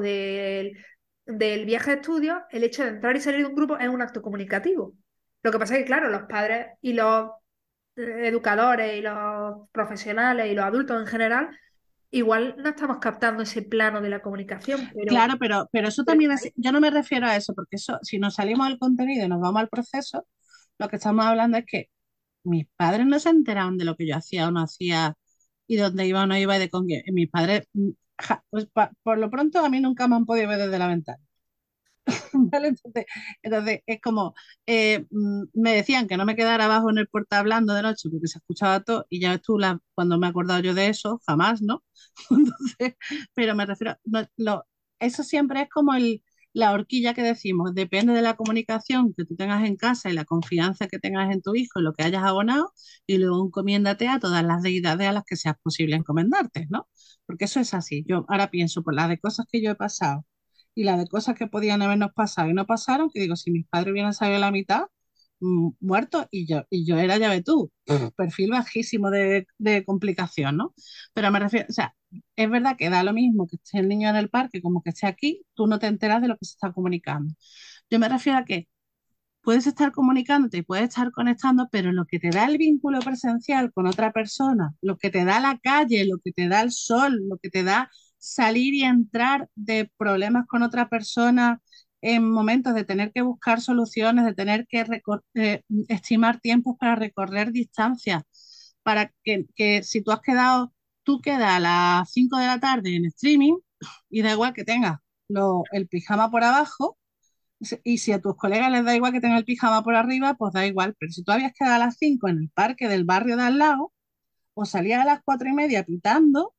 del viaje de estudio, el hecho de entrar y salir de un grupo es un acto comunicativo. Lo que pasa es que, claro, los padres y los educadores y los profesionales y los adultos en general, igual no estamos captando ese plano de la comunicación, Claro, pero eso pero también está es, ahí. yo no me refiero a eso, porque eso, si nos salimos del contenido y nos vamos al proceso, lo que estamos hablando es que mis padres no se enteraban de lo que yo hacía o no hacía y dónde iba o no iba y de con quién. Mis padres, pues por lo pronto a mí nunca me han podido ver desde la ventana. ¿Vale? Entonces es como, me decían que no me quedara abajo en el portal hablando de noche porque se escuchaba todo y ya ves tú, cuando me he acordado yo de eso, jamás, ¿no? Entonces, pero me refiero, eso siempre es como la horquilla que decimos, depende de la comunicación que tú tengas en casa y la confianza que tengas en tu hijo y lo que hayas abonado, y luego encomiéndate a todas las deidades a las que sea posible encomendarte, ¿no? Porque eso es así. Yo ahora pienso por las de cosas que yo he pasado y la de cosas que podían habernos pasado y no pasaron, que digo, si mis padres hubieran sabido la mitad, muertos, y yo era, ya ves tú, perfil bajísimo de complicación, ¿no? Pero me refiero, o sea, es verdad que da lo mismo que esté el niño en el parque como que esté aquí, tú no te enteras de lo que se está comunicando. Yo me refiero a que puedes estar comunicándote y puedes estar conectando, pero lo que te da el vínculo presencial con otra persona, lo que te da la calle, lo que te da el sol, lo que te da salir y entrar de problemas con otra persona en momentos de tener que buscar soluciones, de tener que estimar tiempos para recorrer distancias, para que si tú has quedado, tú quedas a las 5 de la tarde en streaming y da igual que tengas el pijama por abajo, Y si a tus colegas les da igual que tenga el pijama por arriba, pues da igual. Pero si tú habías quedado a las 5 en el parque del barrio de al lado, o salías a las 4:30 pitando,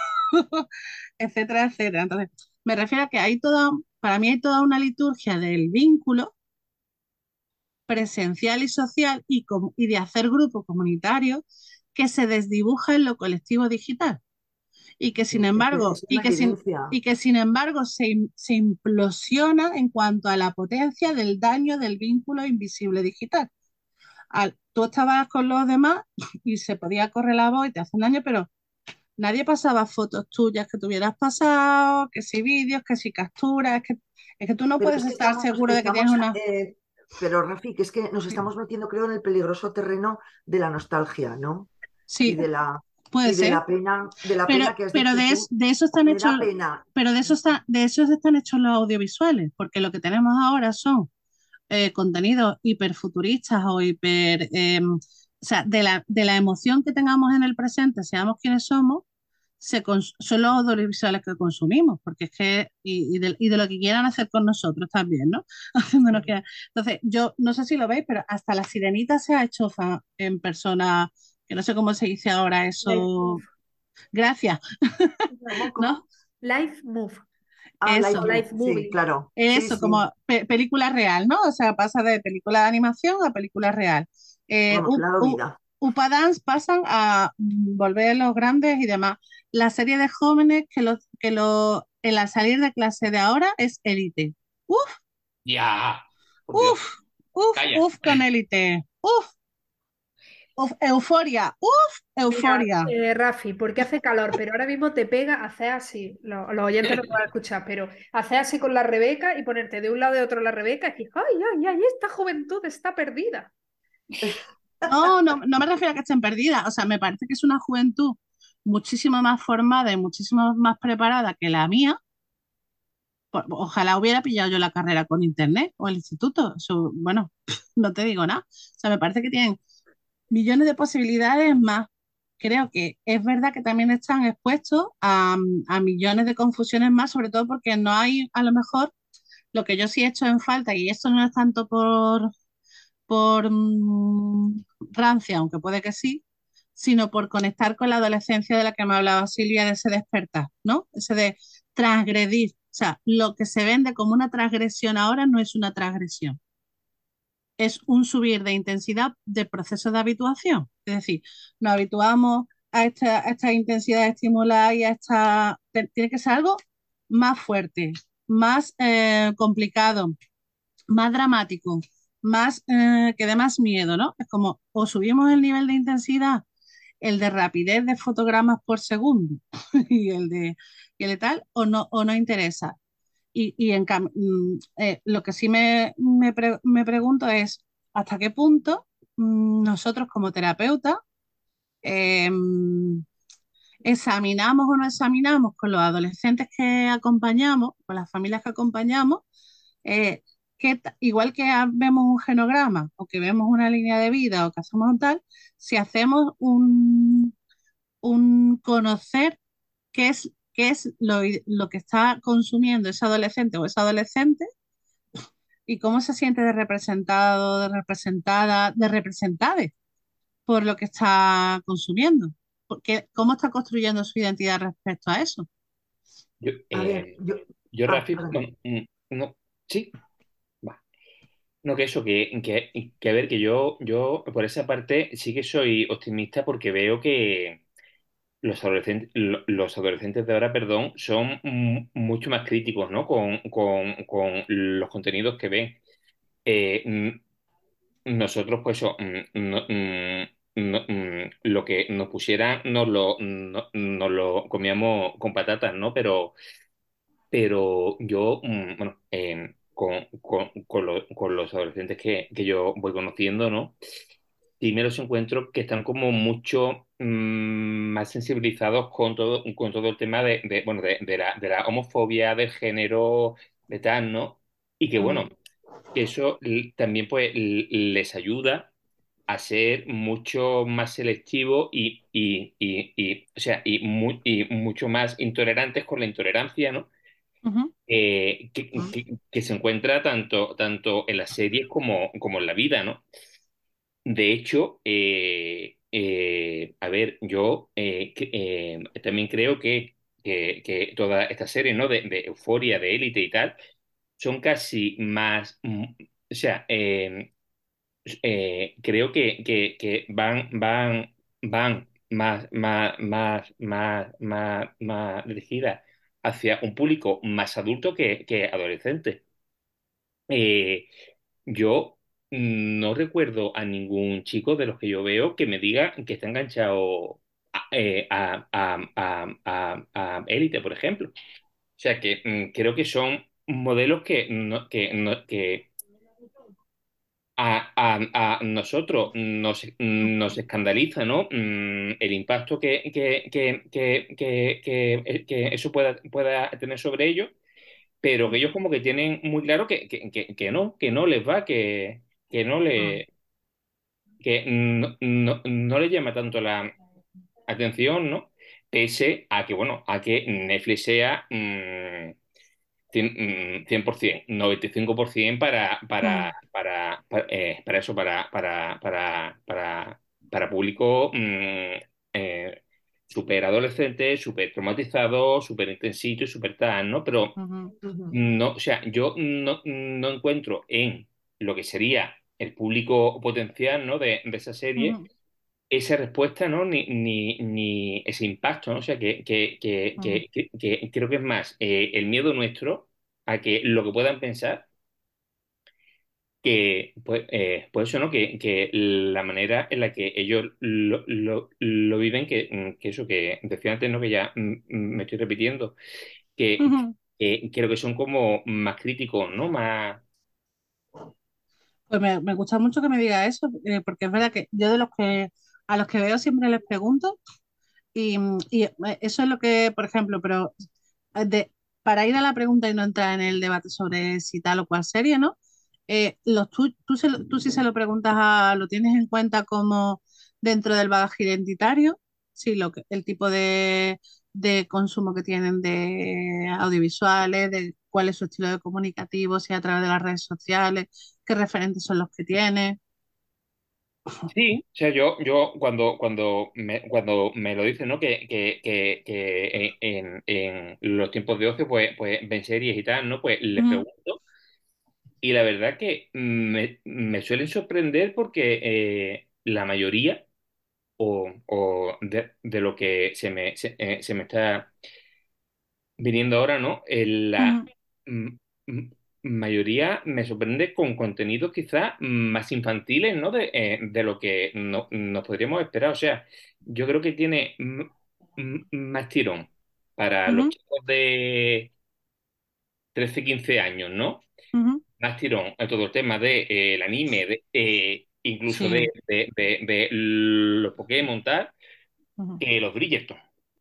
etcétera, etcétera. Entonces, me refiero a que para mí hay toda una liturgia del vínculo presencial y social y de hacer grupo comunitario que se desdibuja en lo colectivo digital y que sin embargo, Es una evidencia. y que sin embargo se implosiona en cuanto a la potencia del daño del vínculo invisible digital. Tú estabas con los demás y se podía correr la voz y te hacen daño, pero nadie pasaba fotos tuyas que tuvieras pasado, que si vídeos, que si capturas, es que tú no Pero puedes es que estar seguro de que tienes una... pero Rafi, que es que nos Sí, estamos metiendo, creo, en el peligroso terreno de la nostalgia, ¿no? Y sí, de la, puede y ser, de la pena que has pero dicho tú. de eso están Me hechos, da pena. de eso están hechos los audiovisuales, porque lo que tenemos ahora son contenidos hiperfuturistas o o sea, de la emoción que tengamos en el presente, seamos quienes somos, son los audiovisuales que consumimos, porque es que, y de lo que quieran hacer con nosotros también, ¿no? Haciéndonos Sí. que... Entonces, yo no sé si lo veis, pero hasta la sirenita se ha hecho en persona, que no sé cómo se dice ahora Life eso. Move. Gracias, ¿Cómo, ¿no? cómo? Life Move. Ah, Eso, O Life Move, Life sí, Movie. claro. Sí, eso, sí. como película real, ¿no? O sea, pasa de película de animación a película real. Vamos, le ha dado vida. Upadance pasan a volver los grandes y demás. La serie de jóvenes en la salir de clase de ahora es Élite. Uf, Ya, por Dios, uf, uf, calla. uf con Élite. Uf, euforia, Mira, euforia. Rafi, porque hace calor, pero ahora mismo te pega hacer así. Los oyentes no te van a escuchar, pero hacer así con la Rebeca y ponerte de un lado y de otro la Rebeca y decir, ay, ay, ay, esta juventud está perdida. No, no, no me refiero a que estén perdidas. O sea, me parece que es una juventud muchísimo más formada y muchísimo más preparada que la mía. Ojalá hubiera pillado yo la carrera con internet o el instituto. Bueno, no te digo nada. O sea, me parece que tienen millones de posibilidades más. Creo que es verdad que también están expuestos a millones de confusiones más, sobre todo porque no hay, a lo mejor, lo que yo sí he hecho en falta, y esto no es tanto por rancia, aunque puede que sí, sino por conectar con la adolescencia de la que me hablaba Silvia, de ese despertar, ¿no? Ese de transgredir. O sea, lo que se vende como una transgresión ahora no es una transgresión, es un subir de intensidad de proceso de habituación. Es decir, nos habituamos a esta intensidad estimulada y a esta... Tiene que ser algo más fuerte, más complicado, más dramático, más que dé más miedo, ¿no? Es como o subimos el nivel de intensidad, el de rapidez de fotogramas por segundo y el de tal, o no interesa. Lo que sí me pregunto es hasta qué punto nosotros como terapeutas eh, examinamos o no examinamos con los adolescentes que acompañamos, con las familias que acompañamos, eh, igual que vemos un genograma o que vemos una línea de vida o que hacemos un tal, si hacemos un conocer qué es lo que está consumiendo ese adolescente o esa adolescente y cómo se siente de representado, de representada, de representade por lo que está consumiendo. Porque, ¿cómo está construyendo su identidad respecto a eso? Yo, A ver, Rafi, perdón. bueno, no, sí, va. No, que eso, que a ver, que yo por esa parte sí que soy optimista porque veo que los adolescentes de ahora, perdón, son mucho más críticos, ¿no? Con los contenidos que ven. Eh, Nosotros, pues, lo que nos pusieran nos lo comíamos con patatas, ¿no? Pero yo, bueno, con los adolescentes que yo voy conociendo, ¿no? Sí me los encuentro que están como mucho más sensibilizados con todo el tema bueno, de la homofobia, del género, de tal, ¿no? Y que, bueno, Mm. que eso también pues les ayuda a ser mucho más selectivos o sea, y mucho más intolerantes con la intolerancia, ¿no? Ujú. que se encuentra tanto en las series como en la vida, ¿no? De hecho, a ver, yo también creo que toda esta serie, ¿no? De Euforia, de Élite y tal, son casi más, o sea, creo que van más dirigidas hacia un público más adulto que adolescente. Eh, yo no recuerdo a ningún chico de los que yo veo que me diga que está enganchado a Élite, por ejemplo. O sea que creo que son modelos que a nosotros nos escandaliza, ¿no? El impacto que eso pueda tener sobre ellos, pero que ellos como que tienen muy claro que no les va, que no Mm, le, que no le llama tanto la atención, ¿no? Pese a que, bueno, a que Netflix sea 100%, 95% Mm, para eso, para público súper adolescente, súper traumatizado, súper intensito y súper tal, ¿no? Pero ujú, ujú, no, o sea, yo no encuentro en lo que sería el público potencial, ¿no? de esa serie ujú, esa respuesta, ¿no? Ni ese impacto, ¿no? O sea, ujú, que creo que es más el miedo nuestro a que lo que puedan pensar que, pues eso, ¿no? Que la manera en la que ellos lo viven, que eso que decía antes, ¿no? Que ya me estoy repitiendo, que, ujú. que creo que son como más críticos, ¿no? Más... Pues me gusta mucho que me diga eso, porque es verdad que yo de los que a los que veo siempre les pregunto y eso es lo que, por ejemplo, pero para ir a la pregunta y no entrar en el debate sobre si tal o cual serie, ¿no? Tú si se lo preguntas lo tienes en cuenta como dentro del bagaje identitario, sí, el tipo de consumo que tienen de audiovisuales, de cuál es su estilo de comunicativo, si a través de las redes sociales, qué referentes son los que tiene. Sí, o sea, yo cuando me lo dicen, ¿no? Que en los tiempos de ocio, pues ven series y tal, ¿no? Pues les Ujú, pregunto. Y la verdad que me suelen sorprender porque la mayoría, o de lo que se me está viniendo ahora, ¿no? La ujú, mm, mm, mayoría me sorprende con contenidos quizás más infantiles, ¿no? De lo que nos podríamos esperar. O sea, yo creo que tiene más tirón para los ujú, chicos de 13 15 años, ¿no? ujú. Más tirón a todo el tema del anime, incluso Sí. de los Pokémon, tal, Ujú. que los Bridgerton.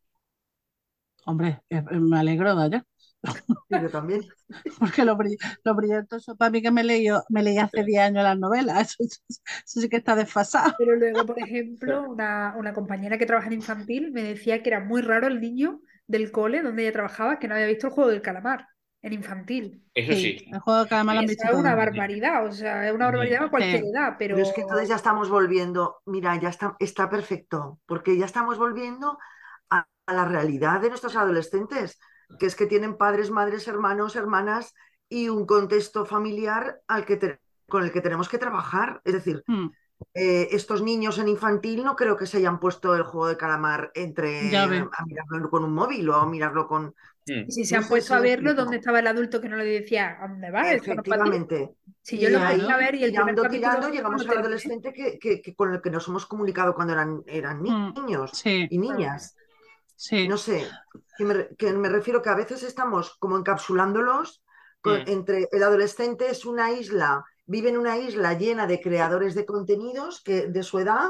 Hombre, me alegro, vaya. sí, yo también. Porque los brillantes son para mí que me leí hace 10 años las novelas. Eso sí que está desfasado. Pero luego, por ejemplo, una compañera que trabaja en infantil me decía que era muy raro el niño del cole donde ella trabajaba que no había visto el juego del calamar en infantil. Eso Sí, sí. el juego de calamar lo Y han eso visto es una todos. barbaridad, o sea, es una Ujú. barbaridad a cualquier Sí. edad, Pero es que entonces pero ya estamos volviendo, mira, ya está perfecto, porque ya estamos volviendo a la realidad de nuestros adolescentes, que es que tienen padres, madres, hermanos, hermanas y un contexto familiar con el que tenemos que trabajar. Es decir, Mm, estos niños en infantil no creo que se hayan puesto el juego de calamar ya ves. a mirarlo con un móvil o a mirarlo con... Mm. si se No han sé puesto si a me verlo, ¿dónde explico. estaba el adulto que no le decía, ¿a dónde vas? Esto no es para ti? Efectivamente. Si yo lo Y empecé a ahí, Claro. ver y el primer tirando, tirando, capítulo no llegamos lo al terminé. adolescente con el que nos hemos comunicado cuando eran Mm, niños sí, y Ah, niñas. sí. No sé, que me refiero que a veces estamos como encapsulándolos Mm. entre el adolescente es una isla, vive en una isla llena de creadores de contenidos de su edad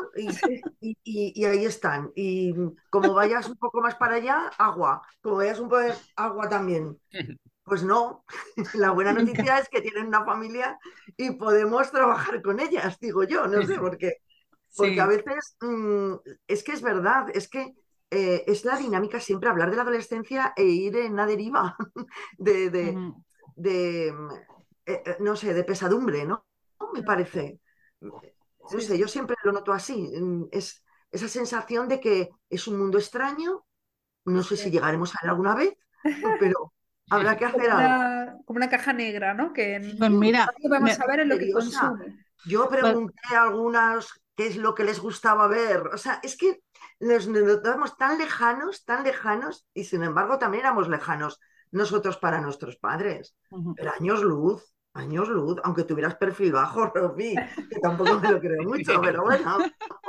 y ahí están. Y como vayas un poco más para allá, agua. Como vayas un poco agua también. Pues no, la buena noticia es que tienen una familia y podemos trabajar con ellas, digo yo, no sé, porque a Sí. veces es que es verdad, es que es la dinámica siempre hablar de la adolescencia e ir en una deriva de, de, Ujú. de, no sé, de pesadumbre, ¿no? Me parece. No Sí, sé, yo sí. siempre lo noto así. Es esa sensación de que es un mundo extraño. No sé si Sí. llegaremos a él alguna vez, pero habrá que hacer algo. Como una caja negra, ¿no? Que Pues lo mira, único que podemos saber es lo que Misteriosa. consume. Yo pues, pregunté a algunas qué es lo que les gustaba ver. O sea, es que nos notamos tan lejanos, y sin embargo también éramos lejanos nosotros para nuestros padres. ujú. Pero años luz, aunque tuvieras perfil bajo, Rofi, que tampoco me lo creo mucho, pero bueno,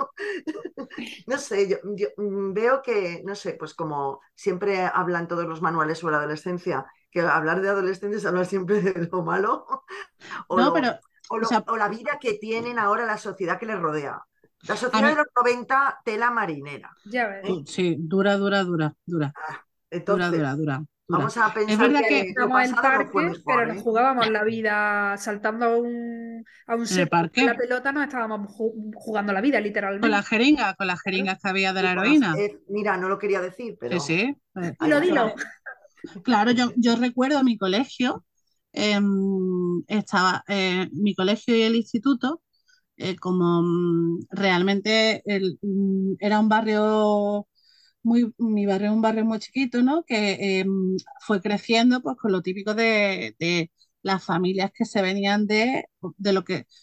no sé, yo veo que, no sé, pues como siempre hablan todos los manuales sobre la adolescencia, que hablar de adolescentes es hablar siempre de lo malo o, No, lo, pero, o sea, o la vida que tienen ahora la sociedad que les rodea. La a sociedad de mí, los 90 tela marinera. Ya ves. ¿Eh? sí, dura, dura, dura, dura, dura, Entonces, dura, dura, dura. vamos a Es pensar verdad Y que que lo estamos el pasado no fue parque, pero mejor, nos ¿eh? jugábamos la vida saltando a un en el sitio con la parque, pelota, nos estábamos jugando la vida, literalmente. con las Claro. jeringas que había de Y la con las, heroína. mira, no lo quería decir, Sí, pero sí. Dilo, ahí dilo. está. Claro, yo recuerdo mi colegio, estaba mi colegio y el instituto, como realmente era un barrio mi barrio es un barrio muy chiquito, ¿no? Que fue creciendo pues con lo típico de las familias que se venían de lo que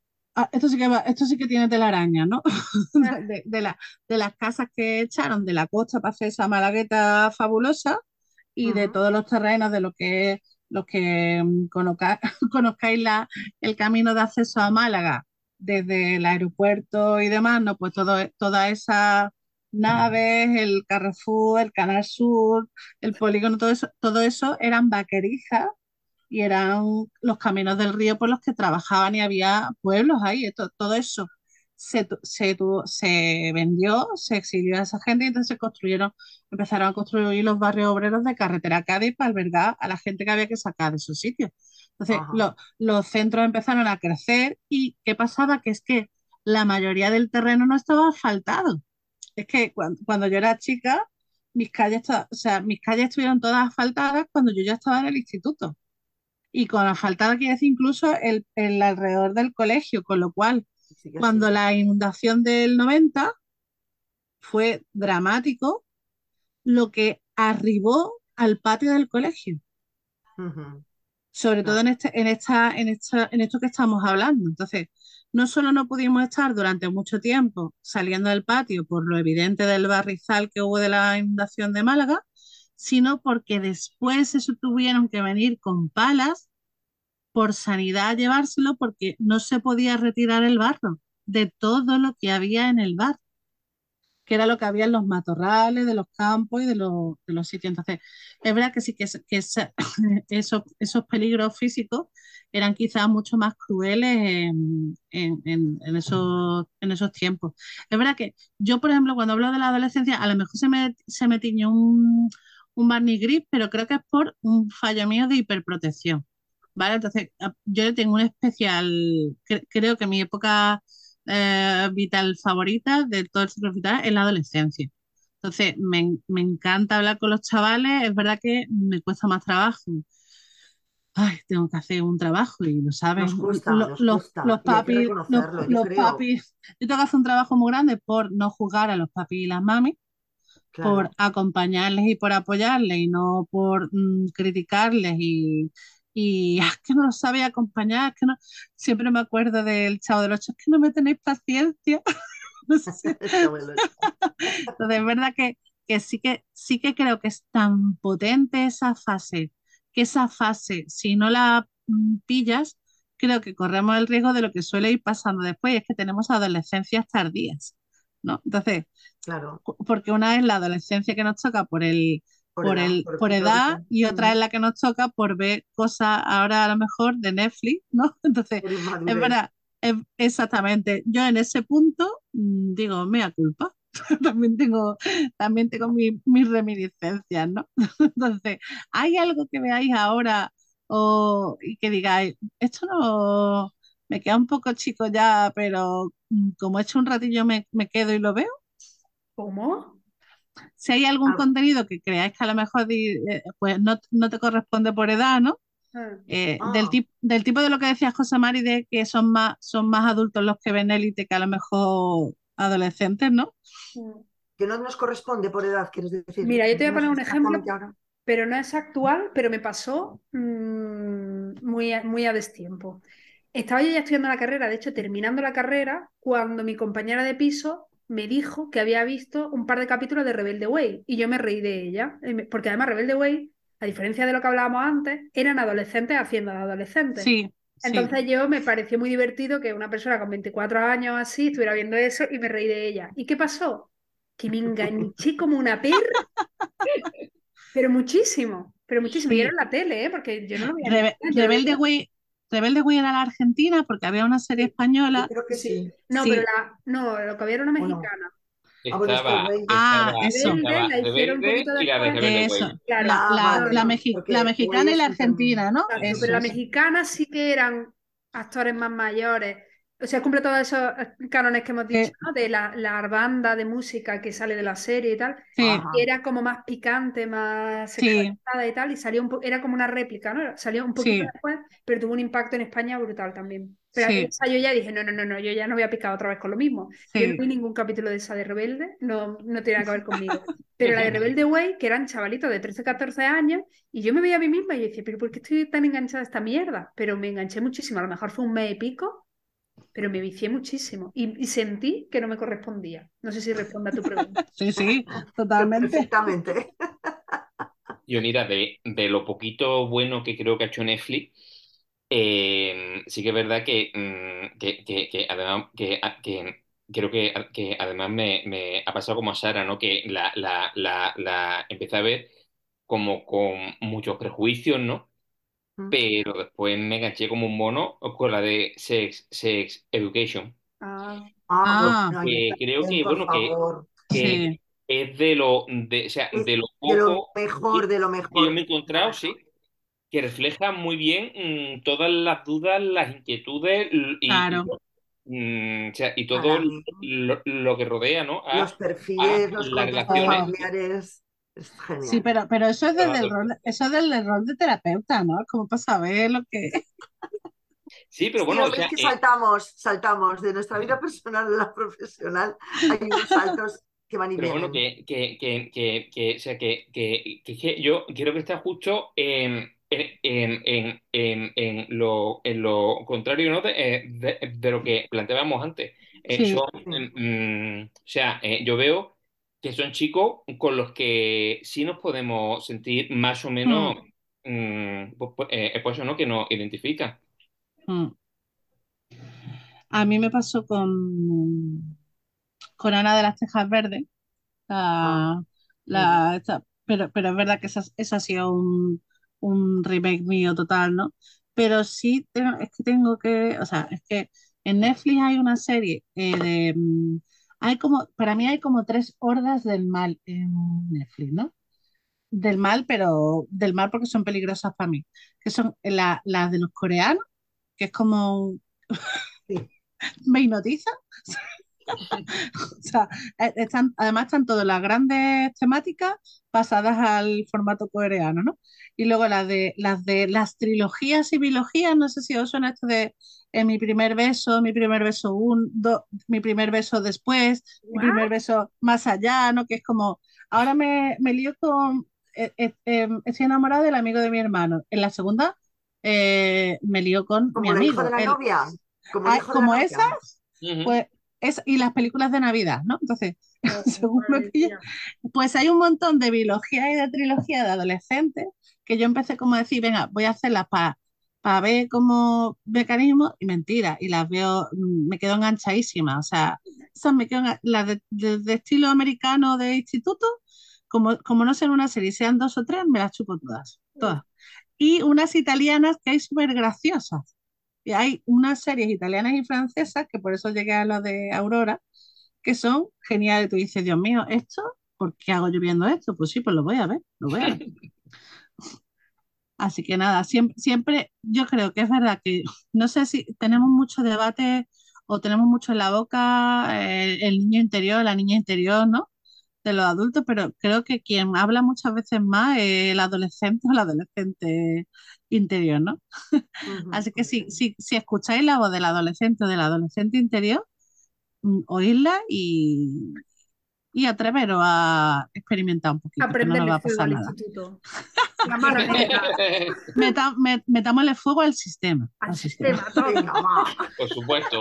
esto sí que tiene telaraña, ¿no? De de las casas que echaron de la costa para hacer esa malagueta fabulosa y de Ujú. todos los terrenos de lo que los que conozcáis el camino de acceso a Málaga desde el aeropuerto y demás, ¿no? Pues toda esa naves, el Carrefour, el Canal Sur, el polígono, todo eso eran vaquerizas y eran los caminos del río por los que trabajaban y había pueblos ahí, todo eso se vendió, se exilió a esa gente y entonces empezaron a construir los barrios obreros de carretera a Cádiz para albergar a la gente que había que sacar de esos sitios. Entonces Ajá. los centros empezaron a crecer y ¿qué pasaba? Que es que la mayoría del terreno no estaba asfaltado. Es que cuando yo era chica, o sea, mis calles estuvieron todas asfaltadas cuando yo ya estaba en el instituto. Y con asfaltada quiere decir incluso el alrededor del colegio, con lo cual, Sigue así. cuando la inundación del 90 fue dramático, lo que arribó al patio del colegio, Ujú. sobre todo Claro. en esto que estamos hablando. Entonces, no solo no pudimos estar durante mucho tiempo saliendo del patio por lo evidente del barrizal que hubo de la inundación de Málaga, sino porque después se tuvieron que venir con palas por sanidad a llevárselo porque no se podía retirar el barro de todo lo que había en el bar, que era lo que había en los matorrales, de los campos y de los sitios. Entonces, es verdad que sí esos peligros físicos eran quizás mucho más crueles en esos tiempos. Es verdad que yo, por ejemplo, cuando hablo de la adolescencia, a lo mejor se me tiñó un barniz gris, pero creo que es por un fallo mío de hiperprotección. ¿Vale? Entonces, yo le tengo un especial, creo que mi época vital favorita de todo el ciclo vital es la adolescencia. Entonces, me encanta hablar con los chavales, es verdad que me cuesta más trabajo. Ay, tengo que hacer un trabajo y lo saben Nos cuesta, y hay que reconocerlo, yo los creo, papis. Yo tengo que hacer un trabajo muy grande por no juzgar a los papis y las mamis, por claro. acompañarles y por apoyarles y no por criticarles y es que no los sabía acompañar, es que no, siempre me acuerdo del Chavo del Ocho, es que no me tenéis paciencia. No sé. Está bueno. Entonces, es verdad que sí que creo que es tan potente esa fase, que esa fase, si no la pillas, creo que corremos el riesgo de lo que suele ir pasando después, y es que tenemos adolescencias tardías, ¿no? Entonces, Claro, porque una es la adolescencia que nos toca por por ejemplo, edad dice, y otra es la que nos toca por ver cosas ahora a lo mejor de Netflix, ¿no? Entonces, por es inmadurez. verdad, exactamente. Yo en ese punto digo, mea culpa. También tengo mis reminiscencias, ¿no? Entonces, ¿hay algo que veáis ahora y que digáis, esto no me queda un poco chico ya, pero como he hecho un ratillo me quedo y lo veo? ¿Cómo? Si hay algún Ah, contenido que creáis que a lo mejor pues no te corresponde por edad, ¿no? Ah, ah, Del tipo de lo que decías, José Mari, de que son más adultos los que ven élite que a lo mejor adolescentes, ¿no? mm. que no nos corresponde por edad, quieres decir. Mira, yo te voy a No poner sé un ejemplo, exactamente ahora. pero no es actual, pero me pasó muy a destiempo. Estaba yo ya estudiando la carrera, de hecho, terminando la carrera, cuando mi compañera de piso me dijo que había visto un par de capítulos de Rebelde Way y yo me reí de ella, porque además Rebelde Way, a diferencia de lo que hablábamos antes, eran adolescentes haciendo de adolescentes. Sí, sí, Entonces yo me pareció muy divertido que una persona con 24 años así estuviera viendo eso y me reí de ella. ¿Y qué pasó? Que me enganché como una perra, pero muchísimo, pero muchísimo. Y era en sí. la tele, ¿eh? Porque yo no lo veía ni yo lo Rebelde veía. Way, Rebelde Way era la Argentina porque había una serie Sí, Yo española. creo que sí. sí, No, pero Sí. no, lo que había era una ¿o no? mexicana. Ah, bueno, esto es Estaba, Rey. estaba, Ah, eso, Rebelde estaba la hicieron un Rebelde poquito y la de después. Rebelde eso. Way. Claro, La, Ah, la, no, la, vale, no. mexi- la porque Way mexicana y es la un término. argentina, ¿no? Exacto, pero Eso, las eso. mexicanas sí que eran actores más mayores. O sea, cumple todos esos cánones que hemos dicho, Sí, ¿no? De la banda de música que sale de la serie y tal. sí, Y Ajá. era como más picante, más sí, sexualizada y tal, y salió era como una réplica, ¿no? Salió un poquito sí, después, pero tuvo un impacto en España brutal también. Pero sí, esa yo ya dije, no, no, no, no, yo ya no voy a picar otra vez con lo mismo. Yo no sí. vi ningún capítulo de esa de Rebelde, no, no tiene nada que ver conmigo. Pero la de Rebelde Way, que eran chavalitos de 13 14 años, y yo me veía a mí misma y yo decía, pero ¿por qué estoy tan enganchada a esta mierda? Pero me enganché muchísimo, a lo mejor fue un mes y pico, pero me vicié muchísimo y sentí que no me correspondía. No sé si responde a tu pregunta. Sí, sí, totalmente. Perfectamente. Yo, mira, de lo poquito bueno que creo que ha hecho Netflix, sí que es verdad que además que creo que además me ha pasado como a Sara, ¿no? Que la empecé a ver como con muchos prejuicios, ¿no? Pero después me enganché como un mono con la de Sex Education. Ah, Ah, Ah, bueno, yo Creo también, por favor. que sí, es o sea, Es de lo de lo poco mejor, de lo que yo me mejor. he encontrado, sí, que refleja muy bien todas las dudas, las inquietudes claro. o sea, y todo Para mí, lo que rodea, ¿no? los A perfiles, los las contextos relaciones. Oh, familiares, es sí, genial. pero eso es desde el Claro. rol, eso es del rol de terapeuta, ¿no? Como para saber lo que. Sí, pero Sí, bueno, o hombre, es sea, que saltamos de nuestra vida personal a la profesional. Hay unos saltos que van y pero bueno, vienen. o sea, es que yo creo que está justo en lo contrario, ¿no? De lo que planteábamos antes. Sí, Sí. O sea, yo veo que son chicos con los que sí nos podemos sentir más o mm, menos, pues eso, ¿no? Que nos identifican. mm. A mí me pasó con Ana de las Tejas Verdes, Ah, la, mm, pero es verdad que eso ha sido un remake mío total, ¿no? Pero sí, es que tengo que, o sea, es que en Netflix hay una serie hay como, para mí hay como tres hordas del mal en Netflix, ¿no? Del mal, pero del mal porque son peligrosas para mí, que son las de los coreanos, que es como, sí. me hipnotiza. O sea, además están todas las grandes temáticas pasadas al formato coreano, ¿no? Y luego las de las trilogías y bilogías, no sé si os suena esto de mi primer beso mi primer beso después, mi primer ¿what? beso más allá, ¿no? Que es como, ahora me lío con, estoy enamorada del amigo de mi hermano. En la segunda me lío con mi Como el hijo de amigo. la novia, como el hijo de la Como esa, novia. Ujú. pues y las películas de Navidad, ¿no? Entonces, Oh, según me madre pilla, mía. pues hay un montón de biología y de trilogía de adolescentes que yo empecé como a decir, venga, voy a hacerlas para ver como mecanismo y mentira, y las veo, me quedo enganchadísima, o sea, esas me quedo, las de estilo americano de instituto, como no sean una serie, sean dos o tres, me las chupo todas, todas. Y unas italianas que hay súper graciosas. Y hay unas series italianas y francesas, que por eso llegué a lo de Aurora, que son geniales. Tú dices, Dios mío, ¿esto? ¿Por qué hago yo viendo esto? Pues sí, pues lo voy a ver, lo voy a ver. Así que nada, siempre yo creo que es verdad que no sé si tenemos mucho debate o tenemos mucho en la boca el niño interior, la niña interior, ¿no? de los adultos, pero creo que quien habla muchas veces más es el adolescente o el adolescente interior, ¿no? Así que si escucháis la voz del adolescente o del adolescente interior, oírla y atreveros a experimentar un poquito, que no nos Aprenderle va a fuego pasar al nada. instituto. Llamar a nena, Metámosle fuego al sistema. al sistema, todo. Venga, va. Por supuesto.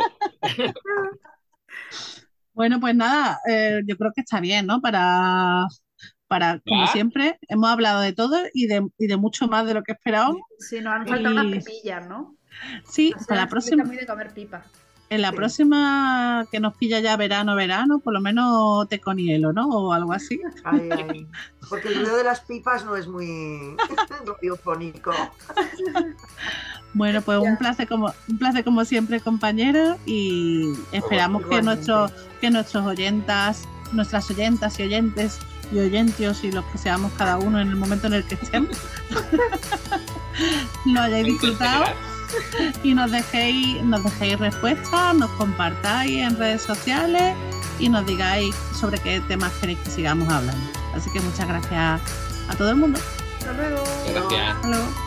Bueno, pues nada, yo creo que está bien, ¿no? Como ¿Ya? siempre, hemos hablado de todo y de mucho más de lo que esperábamos. Sí, nos han faltado unas Y pipillas, ¿no? sí, La para la Sara próxima, muy de comer pipas. en la Sí. próxima que nos pilla ya verano, por lo menos té con hielo, ¿no? O algo así. Ay, ay. Porque el ruido de las pipas no es muy radiofónico. Bueno, pues Ya. un placer como siempre, compañeros, y esperamos que Igualmente. nuestros oyentas, nuestras oyentas y oyentes y oyentios y los que seamos cada uno en el momento en el que estemos, lo hayáis disfrutado y nos dejéis respuestas, nos compartáis en redes sociales y nos digáis sobre qué temas queréis que sigamos hablando. Así que muchas gracias a todo el mundo. Hasta luego. Gracias. Hasta luego.